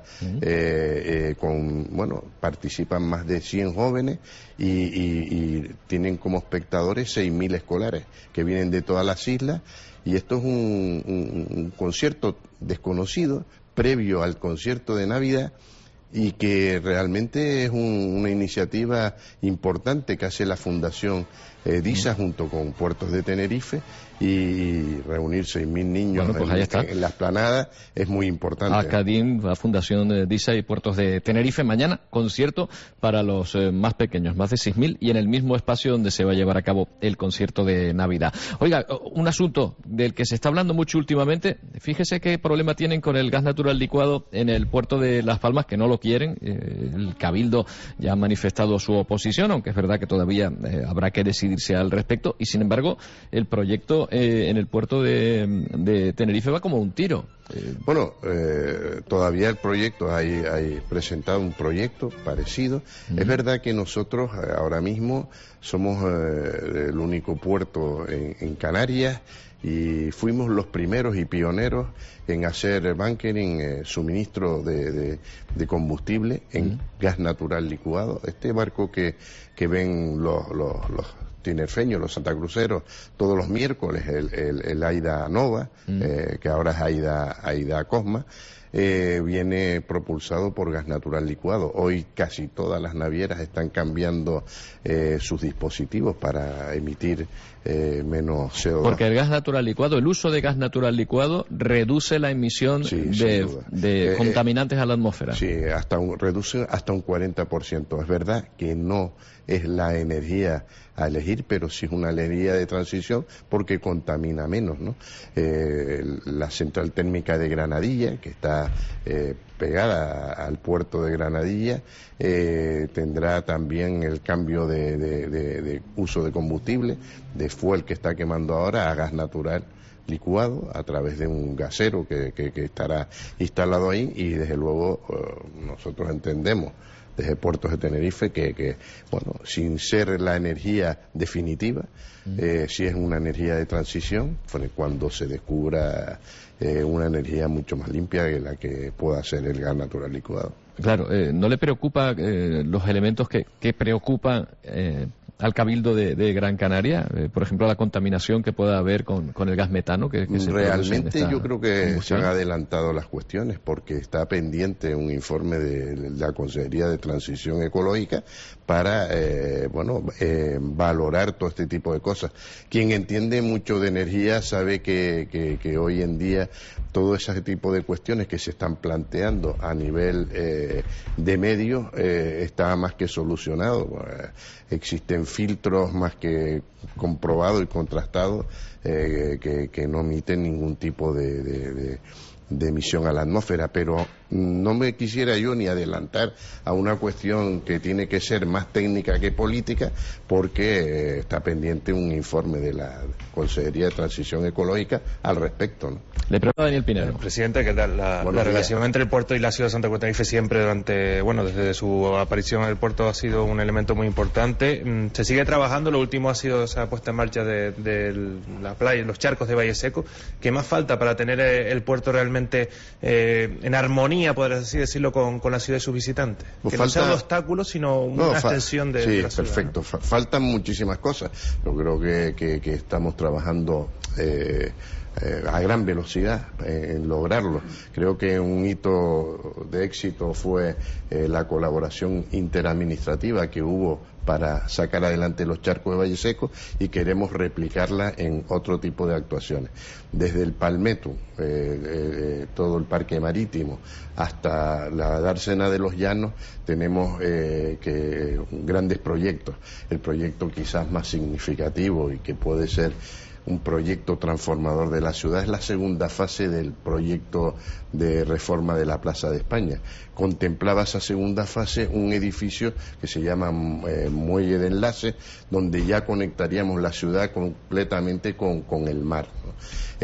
Participan más de 100 jóvenes y tienen como espectadores 6.000 escolares que vienen de todas las islas, y esto es un concierto desconocido previo al concierto de Navidad, y que realmente es una iniciativa importante que hace la Fundación DISA junto con Puertos de Tenerife, y reunir 6.000 niños en la explanada es muy importante. Acadín, la Fundación DISA y Puertos de Tenerife, mañana concierto para los más pequeños, más de 6.000, y en el mismo espacio donde se va a llevar a cabo el concierto de Navidad. Oiga, un asunto del que se está hablando mucho últimamente, fíjese qué problema tienen con el gas natural licuado en el puerto de Las Palmas, que no lo quieren. El Cabildo ya ha manifestado su oposición, aunque es verdad que todavía habrá que decidirse al respecto, y sin embargo el proyecto en el puerto de Tenerife va como un tiro. Todavía el proyecto, hay presentado un proyecto parecido. Es verdad que nosotros ahora mismo somos el único puerto en Canarias, y fuimos los primeros y pioneros en hacer bunkering, suministro de combustible en gas natural licuado. Este barco que ven los tinerfeños, los santacruceros, todos los miércoles, el Aida Nova, que ahora es Aida Cosma, viene propulsado por gas natural licuado. Hoy casi todas las navieras están cambiando sus dispositivos para emitir menos CO2. Porque el gas natural licuado, el uso de gas natural licuado reduce la emisión de contaminantes a la atmósfera. Sí, reduce hasta un 40%. Es verdad que no es la energía a elegir, pero sí es una energía de transición porque contamina menos, ¿no? La central térmica de Granadilla, que está pegada al puerto de Granadilla, tendrá también el cambio de uso de combustible, de fuel que está quemando ahora, a gas natural licuado a través de un gasero que estará instalado ahí, y desde luego nosotros entendemos desde Puertos de Tenerife que sin ser la energía definitiva, sí es una energía de transición, cuando se descubra una energía mucho más limpia que la que pueda ser el gas natural licuado. Claro, ¿no le preocupa los elementos que preocupan al Cabildo de Gran Canaria? Por ejemplo, la contaminación que pueda haber con el gas metano que se realmente produce yo creo que se han adelantado las cuestiones, porque está pendiente un informe de la Consejería de Transición Ecológica para valorar todo este tipo de cosas. Quien entiende mucho de energía sabe que hoy en día todo ese tipo de cuestiones que se están planteando a nivel de medios está más que solucionado. Existen filtros más que comprobados y contrastados que no emiten ningún tipo de emisión a la atmósfera, pero no me quisiera yo ni adelantar a una cuestión que tiene que ser más técnica que política, porque está pendiente un informe de la Consejería de Transición Ecológica al respecto, ¿no? Le pregunto a Daniel Pinero. Presidente, ¿qué tal? La relación entre el puerto y la ciudad de Santa Cruz de Tenerife siempre desde su aparición en el puerto ha sido un elemento muy importante. Se sigue trabajando, lo último ha sido esa puesta en marcha de la playa, los charcos de Valle Seco. ¿Qué más falta para tener el puerto realmente en armonía, podrás así decirlo, con la ciudad y sus visitantes? Que no sea un obstáculo, sino una extensión de la ciudad. Sí, perfecto. ¿No? Faltan muchísimas cosas. Yo creo que estamos trabajando a gran velocidad en lograrlo. Creo que un hito de éxito fue la colaboración interadministrativa que hubo para sacar adelante los charcos de Valle Seco, y queremos replicarla en otro tipo de actuaciones. Desde el Palmetto, todo el parque marítimo, hasta la dársena de los Llanos, tenemos grandes proyectos. El proyecto quizás más significativo y que puede ser un proyecto transformador de la ciudad es la segunda fase del proyecto de reforma de la Plaza de España. Contemplaba esa segunda fase un edificio que se llama Muelle de Enlace, donde ya conectaríamos la ciudad completamente con el mar, ¿no?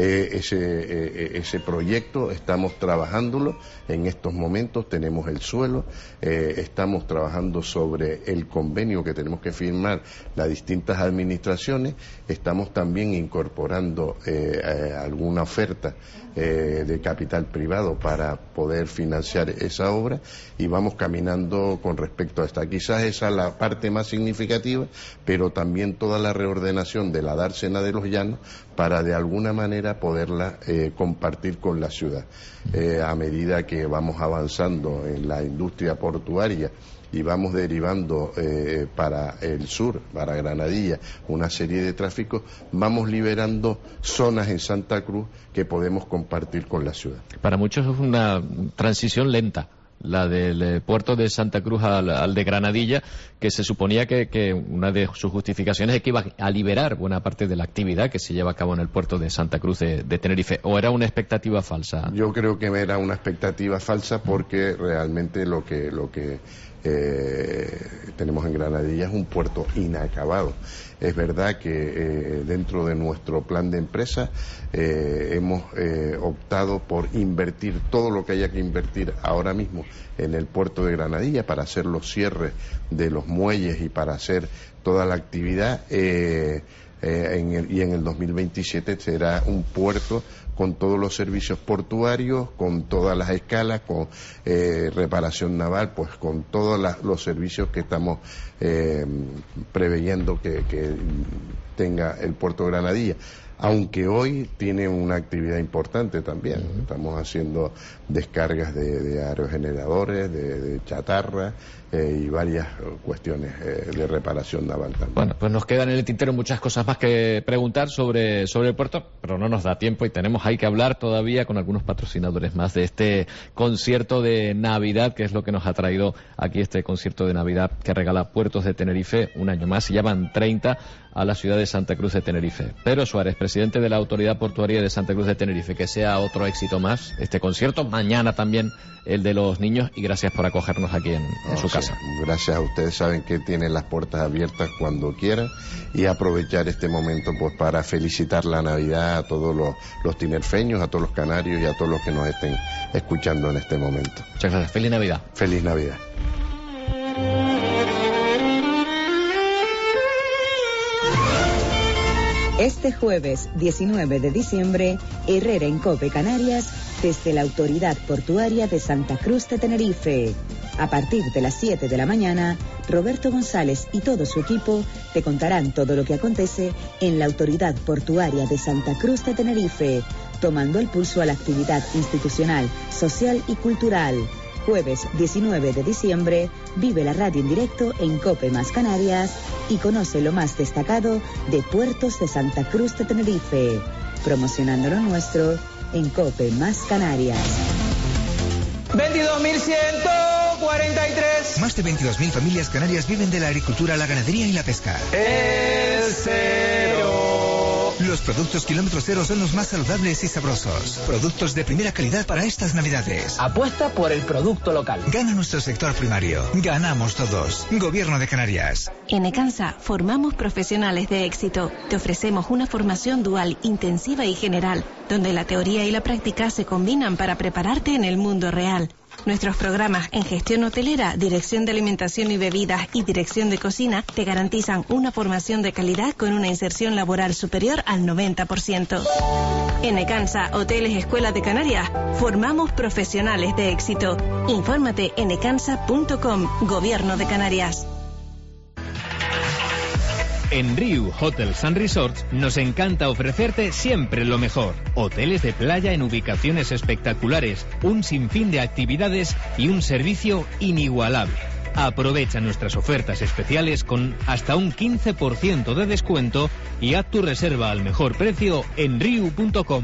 Ese proyecto estamos trabajándolo en estos momentos, tenemos el suelo, estamos trabajando sobre el convenio que tenemos que firmar las distintas administraciones, estamos también incorporando alguna oferta de capital privado para poder financiar esa obra, y vamos caminando con respecto a esta. Quizás esa es la parte más significativa, pero también toda la reordenación de la dársena de los Llanos para de alguna manera poderla compartir con la ciudad. A medida que vamos avanzando en la industria portuaria y vamos derivando para el sur, para Granadilla, una serie de tráficos, vamos liberando zonas en Santa Cruz que podemos compartir con la ciudad. Para muchos es una transición lenta, la del puerto de Santa Cruz al de Granadilla, que se suponía que una de sus justificaciones es que iba a liberar buena parte de la actividad que se lleva a cabo en el puerto de Santa Cruz de Tenerife. ¿O era una expectativa falsa? Yo creo que era una expectativa falsa, porque realmente lo que tenemos en Granadilla es un puerto inacabado. Es verdad que dentro de nuestro plan de empresa hemos optado por invertir todo lo que haya que invertir ahora mismo en el puerto de Granadilla para hacer los cierres de los muelles y para hacer toda la actividad, y en el 2027 será un puerto con todos los servicios portuarios, con todas las escalas, con reparación naval, pues con todos los servicios que estamos preveyendo que tenga el puerto de Granadilla. Aunque hoy tiene una actividad importante también. Estamos haciendo descargas de aerogeneradores, de chatarra y varias cuestiones de reparación naval también. Bueno, pues nos quedan en el tintero muchas cosas más que preguntar sobre el puerto, pero no nos da tiempo y hay que hablar todavía con algunos patrocinadores más de este concierto de Navidad, que es lo que nos ha traído aquí, este concierto de Navidad que regala Puertos de Tenerife un año más, y ya van 30 a la ciudad de Santa Cruz de Tenerife. Pedro Suárez, presidente de la Autoridad Portuaria de Santa Cruz de Tenerife, que sea otro éxito más este concierto, mañana también el de los niños, y gracias por acogernos aquí en su casa. Gracias a ustedes, saben que tienen las puertas abiertas cuando quieran, y aprovechar este momento pues para felicitar la Navidad a todos los tinerfeños, a todos los canarios y a todos los que nos estén escuchando en este momento. Muchas gracias. Feliz Navidad. Feliz Navidad. Este jueves 19 de diciembre, Herrera en COPE Canarias, desde la Autoridad Portuaria de Santa Cruz de Tenerife. A partir de las 7 de la mañana, Roberto González y todo su equipo te contarán todo lo que acontece en la Autoridad Portuaria de Santa Cruz de Tenerife, tomando el pulso a la actividad institucional, social y cultural. Jueves 19 de diciembre, vive la radio en directo en COPE más Canarias y conoce lo más destacado de Puertos de Santa Cruz de Tenerife, promocionando lo nuestro en COPE más Canarias. 22.143. Más de 22.000 familias canarias viven de la agricultura, la ganadería y la pesca. El cero. Los productos kilómetro cero son los más saludables y sabrosos. Productos de primera calidad para estas navidades. Apuesta por el producto local. Gana nuestro sector primario. Ganamos todos. Gobierno de Canarias. En Ecansa formamos profesionales de éxito. Te ofrecemos una formación dual, intensiva y general, donde la teoría y la práctica se combinan para prepararte en el mundo real. Nuestros programas en gestión hotelera, dirección de alimentación y bebidas y dirección de cocina te garantizan una formación de calidad con una inserción laboral superior al 90%. En Ecansa, Hoteles Escuela de Canarias, formamos profesionales de éxito. Infórmate en ecansa.com, Gobierno de Canarias. En Riu Hotels and Resorts nos encanta ofrecerte siempre lo mejor. Hoteles de playa en ubicaciones espectaculares, un sinfín de actividades y un servicio inigualable. Aprovecha nuestras ofertas especiales con hasta un 15% de descuento y haz tu reserva al mejor precio en riu.com.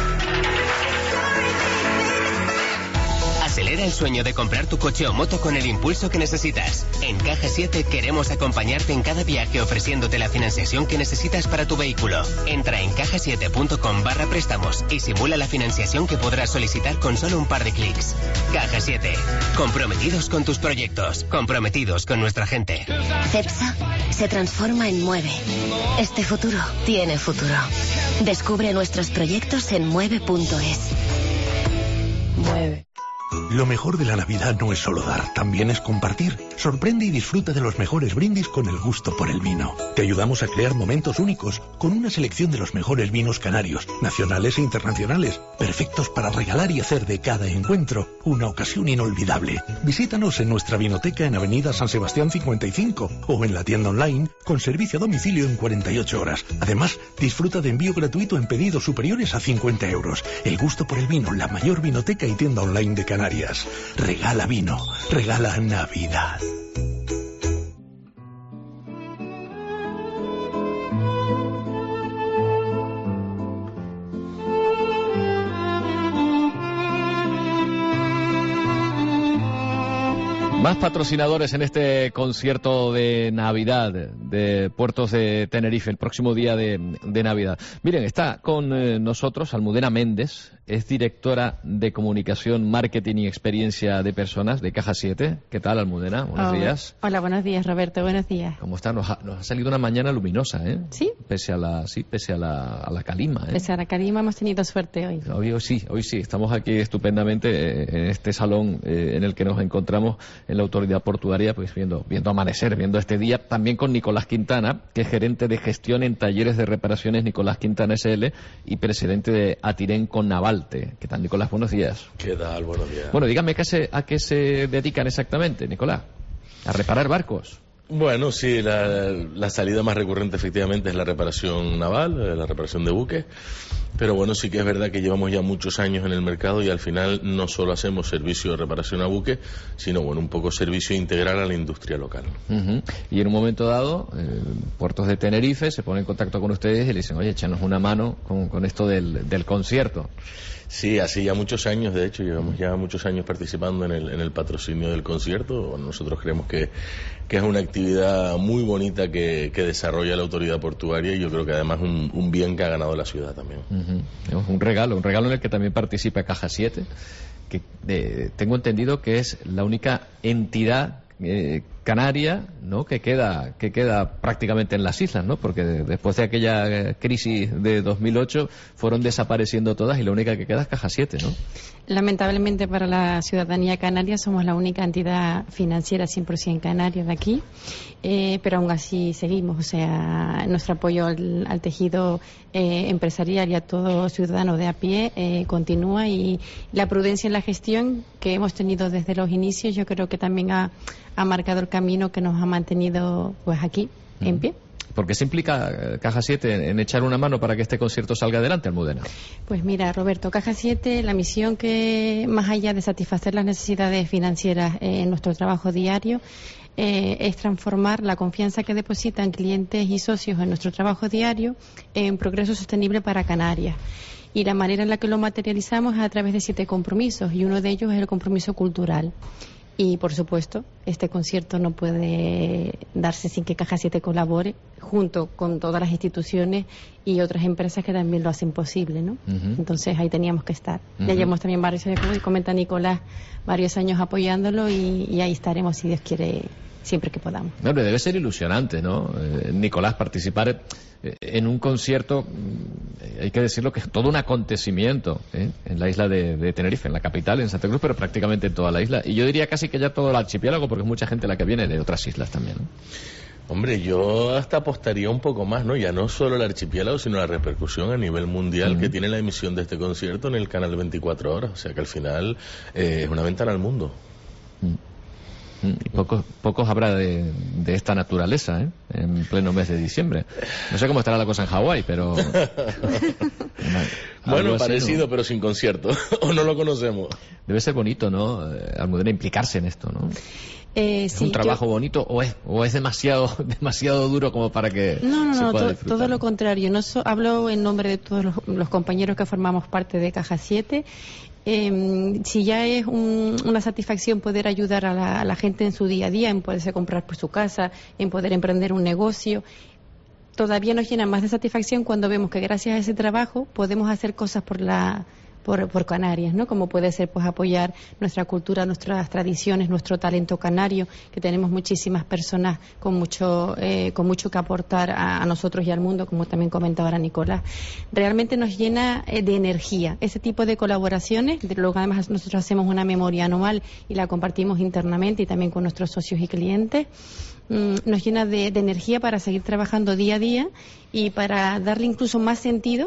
Acelera el sueño de comprar tu coche o moto con el impulso que necesitas. En Caja 7 queremos acompañarte en cada viaje ofreciéndote la financiación que necesitas para tu vehículo. Entra en cajasiete.com/préstamos y simula la financiación que podrás solicitar con solo un par de clics. Caja 7. Comprometidos con tus proyectos. Comprometidos con nuestra gente. CEPSA se transforma en Mueve. Este futuro tiene futuro. Descubre nuestros proyectos en mueve.es. Mueve. Lo mejor de la Navidad no es solo dar, también es compartir. Sorprende y disfruta de los mejores brindis con el gusto por el vino. Te ayudamos a crear momentos únicos con una selección de los mejores vinos canarios, nacionales e internacionales, perfectos para regalar y hacer de cada encuentro una ocasión inolvidable. Visítanos en nuestra vinoteca en Avenida San Sebastián 55 o en la tienda online con servicio a domicilio en 48 horas. Además, disfruta de envío gratuito en pedidos superiores a 50 euros. El gusto por el vino, la mayor vinoteca y tienda online de Canarias. Regala vino, regala Navidad. Más patrocinadores en este concierto de Navidad de Puertos de Tenerife, el próximo día de Navidad. Miren, está con nosotros Almudena Méndez, es directora de Comunicación, Marketing y Experiencia de Personas de Caja 7. ¿Qué tal, Almudena? Buenos días. Hola, buenos días, Roberto. Buenos días. ¿Cómo está? Nos ha salido una mañana luminosa, ¿eh? Sí. Pese a la calima, ¿eh? Pese a la calima hemos tenido suerte hoy. Hoy sí. Estamos aquí estupendamente en este salón en el que nos encontramos en la Autoridad Portuaria, pues viendo amanecer, viendo este día, también con Nicolás Quintana, que es gerente de gestión en talleres de reparaciones Nicolás Quintana SL y presidente de Atirén con Navalte. ¿Qué tal, Nicolás? Buenos días. ¿Qué tal? Buenos días. Bueno, dígame a qué se dedican exactamente, Nicolás. ¿A reparar barcos? Bueno, sí, la salida más recurrente efectivamente es la reparación naval, la reparación de buques, pero bueno, sí que es verdad que llevamos ya muchos años en el mercado y al final no solo hacemos servicio de reparación a buques, sino bueno, un poco servicio integral a la industria local. Y en un momento dado, Puertos de Tenerife se pone en contacto con ustedes y le dicen, oye, échanos una mano con esto del concierto. Sí, hace ya muchos años, de hecho, llevamos ya muchos años participando en el patrocinio del concierto. Bueno, nosotros creemos que es una actividad muy bonita que desarrolla la autoridad portuaria y yo creo que además un bien que ha ganado la ciudad también. Es un regalo en el que también participa Caja 7, que tengo entendido que es la única entidad canaria, ¿no?, que queda prácticamente en las islas, ¿no? Porque después de aquella crisis de 2008 fueron desapareciendo todas y la única que queda es Caja 7, ¿no? Lamentablemente para la ciudadanía canaria somos la única entidad financiera 100% canaria de aquí, pero aún así seguimos. O sea, nuestro apoyo al tejido empresarial y a todo ciudadano de a pie continúa, y la prudencia en la gestión que hemos tenido desde los inicios yo creo que también ha marcado el camino que nos ha mantenido pues aquí en pie. ¿Por qué se implica Caja 7 en echar una mano para que este concierto salga adelante, Almudena? Pues mira, Roberto, Caja 7, la misión que, más allá de satisfacer las necesidades financieras en nuestro trabajo diario, es transformar la confianza que depositan clientes y socios en nuestro trabajo diario en progreso sostenible para Canarias. Y la manera en la que lo materializamos es a través de 7 compromisos, y uno de ellos es el compromiso cultural. Y, por supuesto, este concierto no puede darse sin que Caja 7 colabore, junto con todas las instituciones y otras empresas que también lo hacen posible, ¿no? Entonces, ahí teníamos que estar. Ya llevamos también varios años, como comenta Nicolás, varios años apoyándolo, y ahí estaremos, si Dios quiere, siempre que podamos. Hombre, debe ser ilusionante, ¿no? Nicolás, participar en un concierto, hay que decirlo, que es todo un acontecimiento en la isla de Tenerife, en la capital, en Santa Cruz, pero prácticamente en toda la isla. Y yo diría casi que ya todo el archipiélago, porque es mucha gente la que viene de otras islas también, ¿no? Hombre, yo hasta apostaría un poco más, ¿no? Ya no solo el archipiélago, sino la repercusión a nivel mundial que tiene la emisión de este concierto en el canal 24 horas. O sea que al final es una ventana al mundo. Y pocos habrá de esta naturaleza, en pleno mes de diciembre. No sé cómo estará la cosa en Hawái, pero... Bueno, parecido, ¿no? Pero sin concierto. ¿O no lo conocemos? Debe ser bonito, ¿no, Almudena, implicarse en esto, ¿no? ¿Es un trabajo bonito o es demasiado duro como para que se pueda disfrutar? Todo lo contrario. Hablo en nombre de todos los compañeros que formamos parte de Caja 7. Si ya es una satisfacción poder ayudar a la gente en su día a día, en poderse comprar por su casa, en poder emprender un negocio, todavía nos llena más de satisfacción cuando vemos que gracias a ese trabajo podemos hacer cosas por Canarias, ¿no? Como puede ser pues apoyar nuestra cultura, nuestras tradiciones, nuestro talento canario, que tenemos muchísimas personas con mucho que aportar a nosotros y al mundo, como también comentaba ahora Nicolás. Realmente nos llena de energía ese tipo de colaboraciones. Luego además nosotros hacemos una memoria anual y la compartimos internamente y también con nuestros socios y clientes. Nos llena de energía para seguir trabajando día a día y para darle incluso más sentido,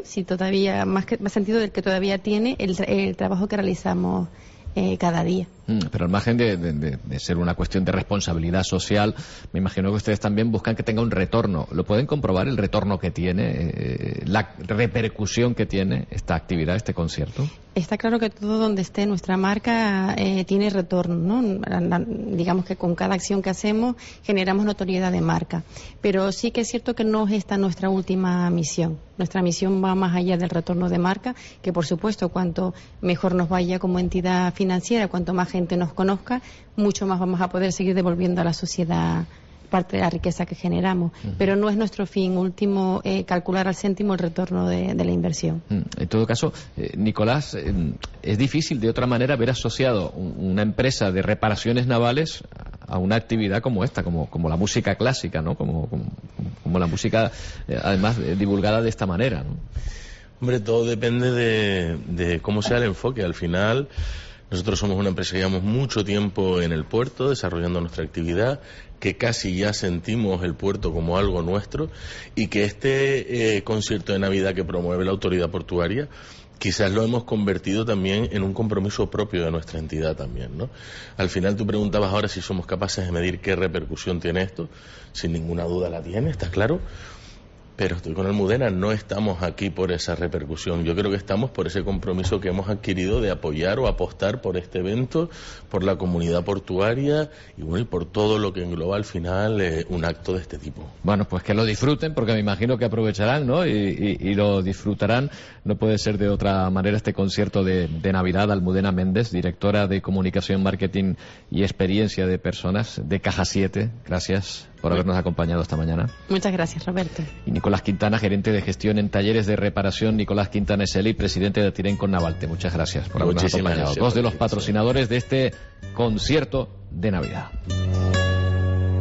más sentido del que todavía tiene el trabajo que realizamos cada día. Pero al margen de ser una cuestión de responsabilidad social, me imagino que ustedes también buscan que tenga un retorno. ¿Lo pueden comprobar, el retorno que tiene, la repercusión que tiene esta actividad, este concierto? Está claro que todo donde esté nuestra marca tiene retorno, ¿no? Digamos que con cada acción que hacemos generamos notoriedad de marca. Pero sí que es cierto que no es esta nuestra última misión. Nuestra misión va más allá del retorno de marca, que por supuesto cuanto mejor nos vaya como entidad financiera, cuanto más gente nos conozca, mucho más vamos a poder seguir devolviendo a la sociedad parte de la riqueza que generamos. Pero no es nuestro fin último calcular al céntimo el retorno de la inversión. En todo caso, Nicolás, es difícil de otra manera ver asociado una empresa de reparaciones navales a una actividad como esta, como la música clásica, ¿no? Como la música, además, divulgada de esta manera, ¿no? Hombre, todo depende de cómo sea el enfoque. Al final, nosotros somos una empresa que llevamos mucho tiempo en el puerto desarrollando nuestra actividad, que casi ya sentimos el puerto como algo nuestro, y que este concierto de Navidad que promueve la autoridad portuaria quizás lo hemos convertido también en un compromiso propio de nuestra entidad también, ¿no? Al final tú preguntabas ahora si somos capaces de medir qué repercusión tiene esto. Sin ninguna duda la tiene, está claro. Pero estoy con Almudena, no estamos aquí por esa repercusión. Yo creo que estamos por ese compromiso que hemos adquirido de apoyar o apostar por este evento, por la comunidad portuaria y bueno, y por todo lo que engloba al final un acto de este tipo. Bueno, pues que lo disfruten, porque me imagino que aprovecharán, ¿no? Y lo disfrutarán. No puede ser de otra manera este concierto de Navidad. Almudena Méndez, directora de Comunicación, Marketing y Experiencia de Personas de Caja 7. Gracias por habernos acompañado esta mañana. Muchas gracias, Roberto. Y Nicolás Quintana, gerente de gestión en talleres de reparación, Nicolás Quintana SL, y presidente de Atiren con Navalte. Muchas gracias por habernos acompañado. Dos de los patrocinadores de este concierto de Navidad.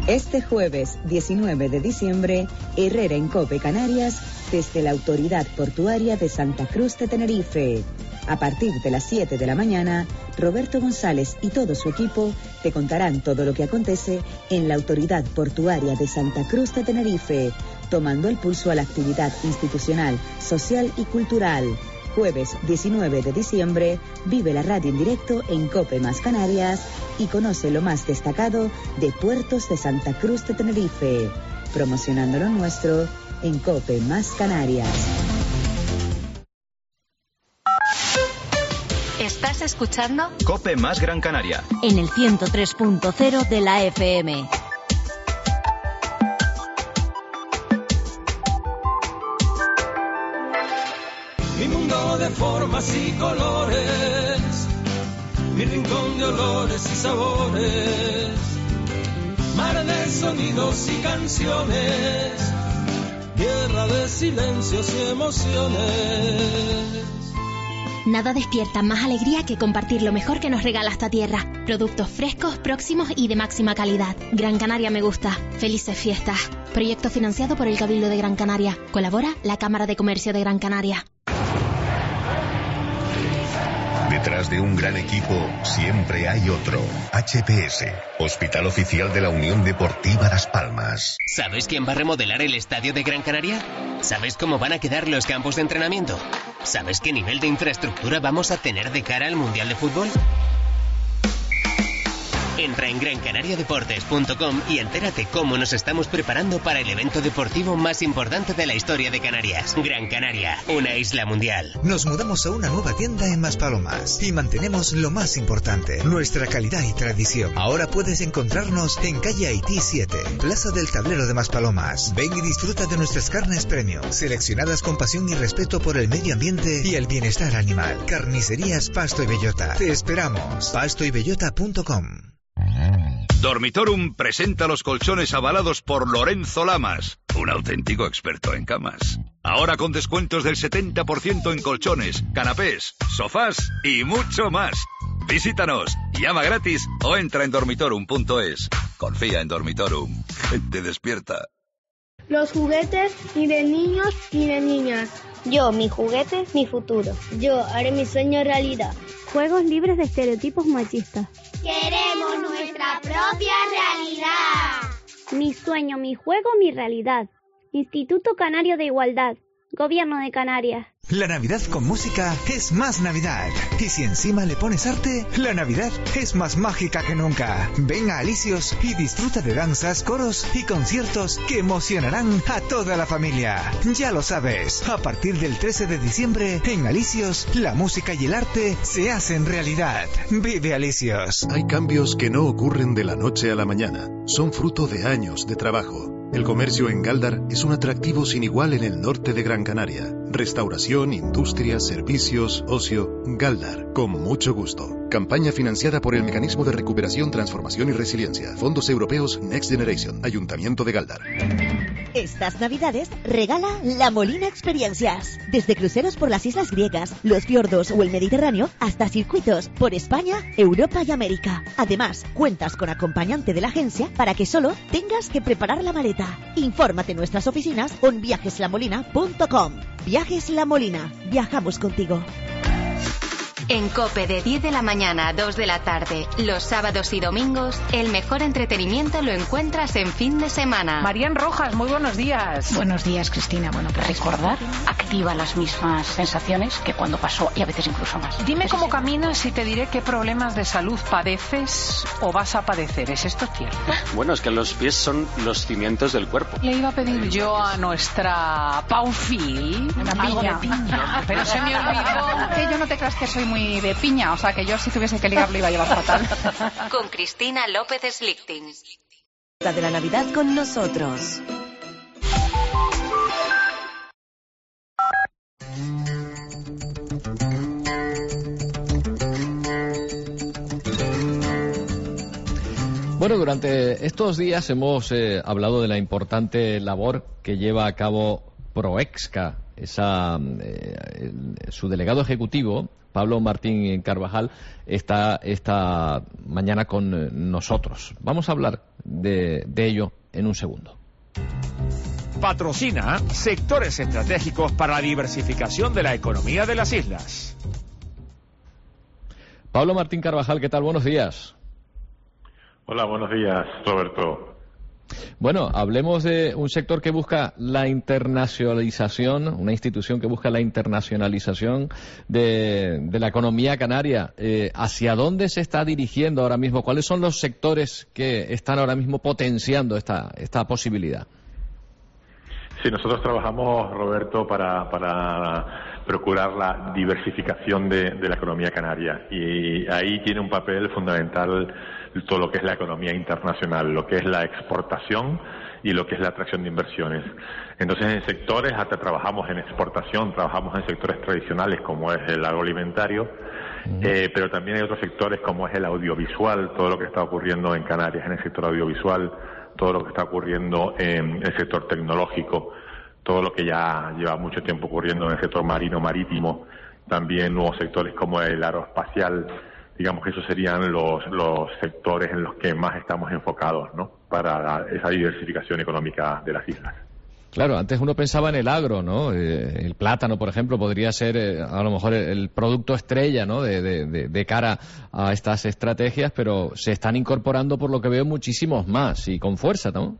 Este jueves 19 de diciembre, Herrera en Cope Canarias, desde la Autoridad Portuaria de Santa Cruz de Tenerife. A partir de las 7 de la mañana, Roberto González y todo su equipo te contarán todo lo que acontece en la Autoridad Portuaria de Santa Cruz de Tenerife, tomando el pulso a la actividad institucional, social y cultural. Jueves 19 de diciembre, vive la radio en directo en Cope Más Canarias y conoce lo más destacado de Puertos de Santa Cruz de Tenerife, promocionando lo nuestro en Cope Más Canarias. ¿Estás escuchando? Cope Más Gran Canaria. En el 103.0 de la FM. Mi mundo de formas y colores, mi rincón de olores y sabores, mar de sonidos y canciones, tierra de silencios y emociones. Nada despierta más alegría que compartir lo mejor que nos regala esta tierra. Productos frescos, próximos y de máxima calidad. Gran Canaria me gusta. Felices fiestas. Proyecto financiado por el Cabildo de Gran Canaria. Colabora la Cámara de Comercio de Gran Canaria. Detrás de un gran equipo siempre hay otro. HPS, Hospital Oficial de la Unión Deportiva Las Palmas. ¿Sabes quién va a remodelar el estadio de Gran Canaria? ¿Sabes cómo van a quedar los campos de entrenamiento? ¿Sabes qué nivel de infraestructura vamos a tener de cara al Mundial de Fútbol? Entra en grancanariadeportes.com y entérate cómo nos estamos preparando para el evento deportivo más importante de la historia de Canarias. Gran Canaria, una isla mundial. Nos mudamos a una nueva tienda en Maspalomas y mantenemos lo más importante, nuestra calidad y tradición. Ahora puedes encontrarnos en calle Haití 7, Plaza del Tablero de Maspalomas. Ven y disfruta de nuestras carnes premium, seleccionadas con pasión y respeto por el medio ambiente y el bienestar animal. Carnicerías Pasto y Bellota. Te esperamos. pastoybellota.com. Dormitorum presenta los colchones avalados por Lorenzo Lamas, un auténtico experto en camas. Ahora con descuentos del 70% en colchones, canapés, sofás y mucho más. Visítanos, llama gratis o entra en dormitorum.es. Confía en Dormitorum. Gente despierta. Los juguetes ni de niños ni de niñas. Yo, mi juguete, mi futuro. Yo haré mi sueño realidad. Juegos libres de estereotipos machistas. Queremos nuestra propia realidad. Mi sueño, mi juego, mi realidad. Instituto Canario de Igualdad. Gobierno de Canarias. La Navidad con música es más Navidad. Y si encima le pones arte, la Navidad es más mágica que nunca. Ven a Alicios y disfruta de danzas, coros y conciertos que emocionarán a toda la familia. Ya lo sabes, a partir del 13 de diciembre, en Alicios, la música y el arte se hacen realidad. Vive Alicios. Hay cambios que no ocurren de la noche a la mañana. Son fruto de años de trabajo. El comercio en Gáldar es un atractivo sin igual en el norte de Gran Canaria. Restauración, industria, servicios, ocio. Gáldar, con mucho gusto. Campaña financiada por el Mecanismo de Recuperación, Transformación y Resiliencia. Fondos Europeos Next Generation. Ayuntamiento de Gáldar. Estas Navidades regala La Molina Experiencias. Desde cruceros por las islas griegas, los fiordos o el Mediterráneo hasta circuitos por España, Europa y América. Además, cuentas con acompañante de la agencia para que solo tengas que preparar la maleta. Infórmate en nuestras oficinas o en viajeslamolina.com. Viajes La Molina. Viajamos contigo. En COPE de 10 de la mañana a 2 de la tarde, los sábados y domingos, el mejor entretenimiento lo encuentras en fin de semana. Marían Rojas, muy buenos días. Buenos días, Cristina. Bueno, pues recordar activa las mismas sensaciones que cuando pasó y a veces incluso más. Dime cómo caminas y te diré qué problemas de salud padeces o vas a padecer. ¿Es esto cierto? Bueno, es que los pies son los cimientos del cuerpo. Le iba a pedir yo a nuestra Paufil algo de piña, pero se me olvidó. Que yo no te creas que soy muy de piña, o sea que yo si tuviese que ligar lo iba a llevar fatal. Con Cristina López Slichting. De la Navidad con nosotros. Bueno, durante estos días hemos hablado de la importante labor que lleva a cabo Proexca su delegado ejecutivo, Pablo Martín Carvajal, está esta mañana con nosotros. Vamos a hablar de ello en un segundo. Patrocina sectores estratégicos para la diversificación de la economía de las islas. Pablo Martín Carvajal, ¿qué tal? Buenos días. Hola, buenos días, Roberto. Bueno, hablemos de un sector que busca la internacionalización, una institución que busca la internacionalización de la economía canaria. ¿Hacia dónde se está dirigiendo ahora mismo? ¿Cuáles son los sectores que están ahora mismo potenciando esta posibilidad? Sí, nosotros trabajamos, Roberto, para procurar la diversificación de la economía canaria, y ahí tiene un papel fundamental todo lo que es la economía internacional, lo que es la exportación y lo que es la atracción de inversiones. Entonces, en sectores, hasta trabajamos en exportación, trabajamos en sectores tradicionales como es el agroalimentario, pero también hay otros sectores como es el audiovisual, todo lo que está ocurriendo en Canarias en el sector audiovisual, todo lo que está ocurriendo en el sector tecnológico, todo lo que ya lleva mucho tiempo ocurriendo en el sector marítimo, también nuevos sectores como el aeroespacial. Digamos que esos serían los sectores en los que más estamos enfocados, ¿no?, para esa diversificación económica de las islas. Claro, antes uno pensaba en el agro, ¿no? El plátano, por ejemplo, podría ser a lo mejor el producto estrella, ¿no?, de cara a estas estrategias, pero se están incorporando, por lo que veo, muchísimos más y con fuerza, ¿no?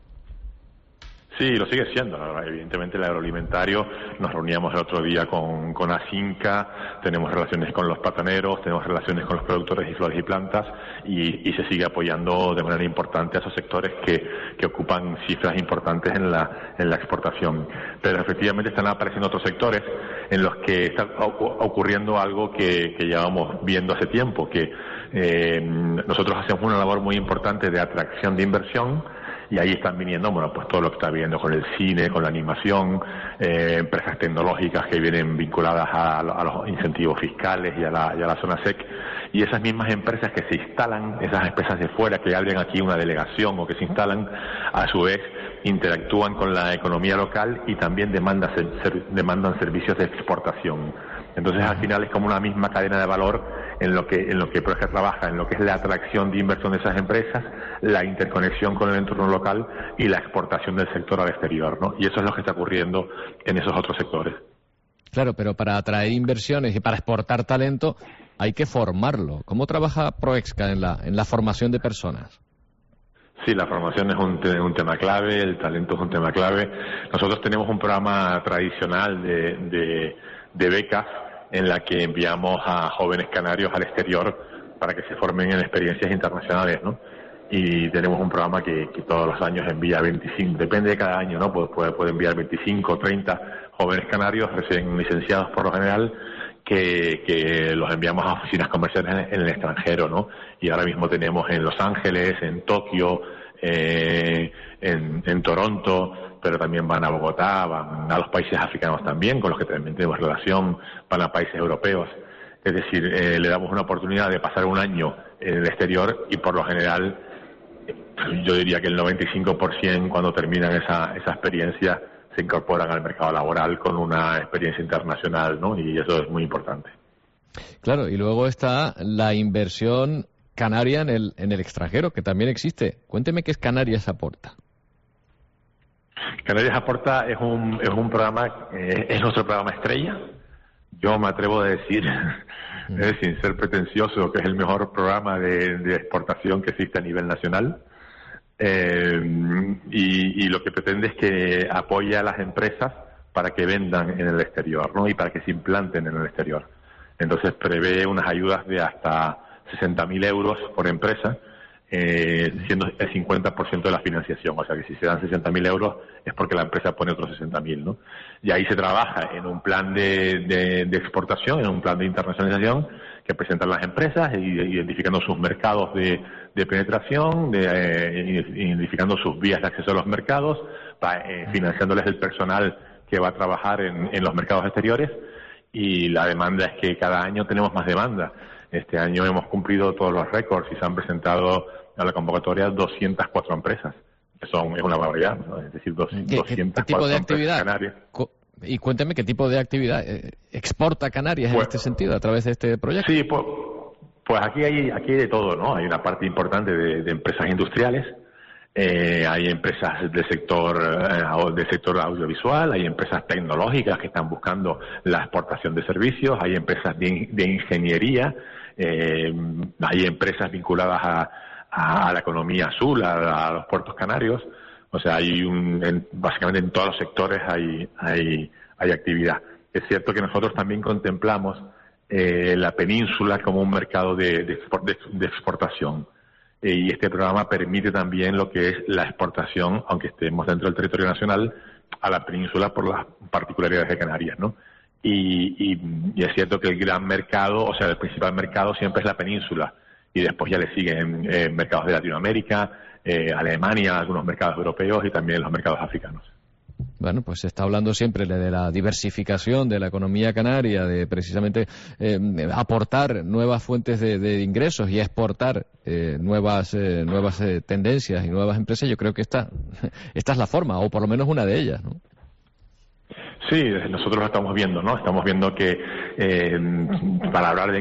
Sí, lo sigue siendo. Evidentemente el agroalimentario, nos reuníamos el otro día con Asinca, tenemos relaciones con los plataneros, tenemos relaciones con los productores de flores y plantas, y se sigue apoyando de manera importante a esos sectores que ocupan cifras importantes en la exportación. Pero efectivamente están apareciendo otros sectores en los que está ocurriendo algo que llevamos viendo hace tiempo, que nosotros hacemos una labor muy importante de atracción de inversión. Y ahí están viniendo, bueno, pues todo lo que está viendo con el cine, con la animación, empresas tecnológicas que vienen vinculadas a los incentivos fiscales y a la zona SEC. Y esas mismas empresas que se instalan, esas empresas de fuera que abren aquí una delegación o que se instalan, a su vez interactúan con la economía local y también demandan servicios de exportación. Entonces, al final es como una misma cadena de valor en lo que Proege trabaja, en lo que es la atracción de inversión de esas empresas, la interconexión con el entorno local y la exportación del sector al exterior, ¿no? Y eso es lo que está ocurriendo en esos otros sectores. Claro, pero para atraer inversiones y para exportar talento hay que formarlo. ¿Cómo trabaja Proexca en la formación de personas? Sí, la formación es un tema clave, el talento es un tema clave. Nosotros tenemos un programa tradicional de becas en la que enviamos a jóvenes canarios al exterior para que se formen en experiencias internacionales, ¿no? Y tenemos un programa que todos los años envía 25, depende de cada año, ¿no? Puede enviar 25 o 30 jóvenes canarios recién licenciados por lo general, que los enviamos a oficinas comerciales en el extranjero, ¿no? Y ahora mismo tenemos en Los Ángeles, en Tokio, en Toronto, pero también van a Bogotá, van a los países africanos también, con los que también tenemos relación, van a países europeos. Es decir, le damos una oportunidad de pasar un año en el exterior y por lo general, yo diría que el 95% cuando terminan esa experiencia se incorporan al mercado laboral con una experiencia internacional, ¿no? Y eso es muy importante. Claro, y luego está la inversión canaria en el extranjero, que también existe. Cuénteme qué es Canarias Aporta. Canarias Aporta es un programa, es nuestro programa estrella. Yo me atrevo a decir, sin ser pretencioso, que es el mejor programa de exportación que existe a nivel nacional. Y lo que pretende es que apoye a las empresas para que vendan en el exterior, ¿no? Y para que se implanten en el exterior. Entonces prevé unas ayudas de hasta 60.000 euros por empresa, siendo el 50% de la financiación. O sea que si se dan 60.000 euros es porque la empresa pone otros 60.000, ¿no? Y ahí se trabaja en un plan de exportación, en un plan de internacionalización que presentan las empresas, identificando sus mercados de penetración, identificando sus vías de acceso a los mercados, financiándoles el personal que va a trabajar en los mercados exteriores. Y la demanda es que cada año tenemos más demanda. Este año hemos cumplido todos los récords y se han presentado a la convocatoria 204 empresas. Es una barbaridad, ¿no? Es decir, 204 ¿Qué tipo de actividad? Canarias. Y cuénteme qué tipo de actividad exporta Canarias en este sentido, a través de este proyecto. Sí, pues aquí hay de todo, ¿no? Hay una parte importante de empresas industriales, hay empresas del sector audiovisual, hay empresas tecnológicas que están buscando la exportación de servicios, hay empresas de ingeniería, hay empresas vinculadas a la economía azul, a los puertos canarios. O sea, básicamente en todos los sectores hay actividad. Es cierto que nosotros también contemplamos la península como un mercado de exportación. Y este programa permite también lo que es la exportación, aunque estemos dentro del territorio nacional, a la península por las particularidades de Canarias, ¿no? Y es cierto que el gran mercado, o sea, el principal mercado siempre es la península. Y después ya le siguen mercados de Latinoamérica, Alemania, algunos mercados europeos y también los mercados africanos. Bueno, pues se está hablando siempre de la diversificación de la economía canaria, de precisamente aportar nuevas fuentes de ingresos y exportar nuevas tendencias y nuevas empresas. Yo creo que esta es la forma, o por lo menos una de ellas, ¿no? Sí, nosotros lo estamos viendo, ¿no? Estamos viendo que para hablar de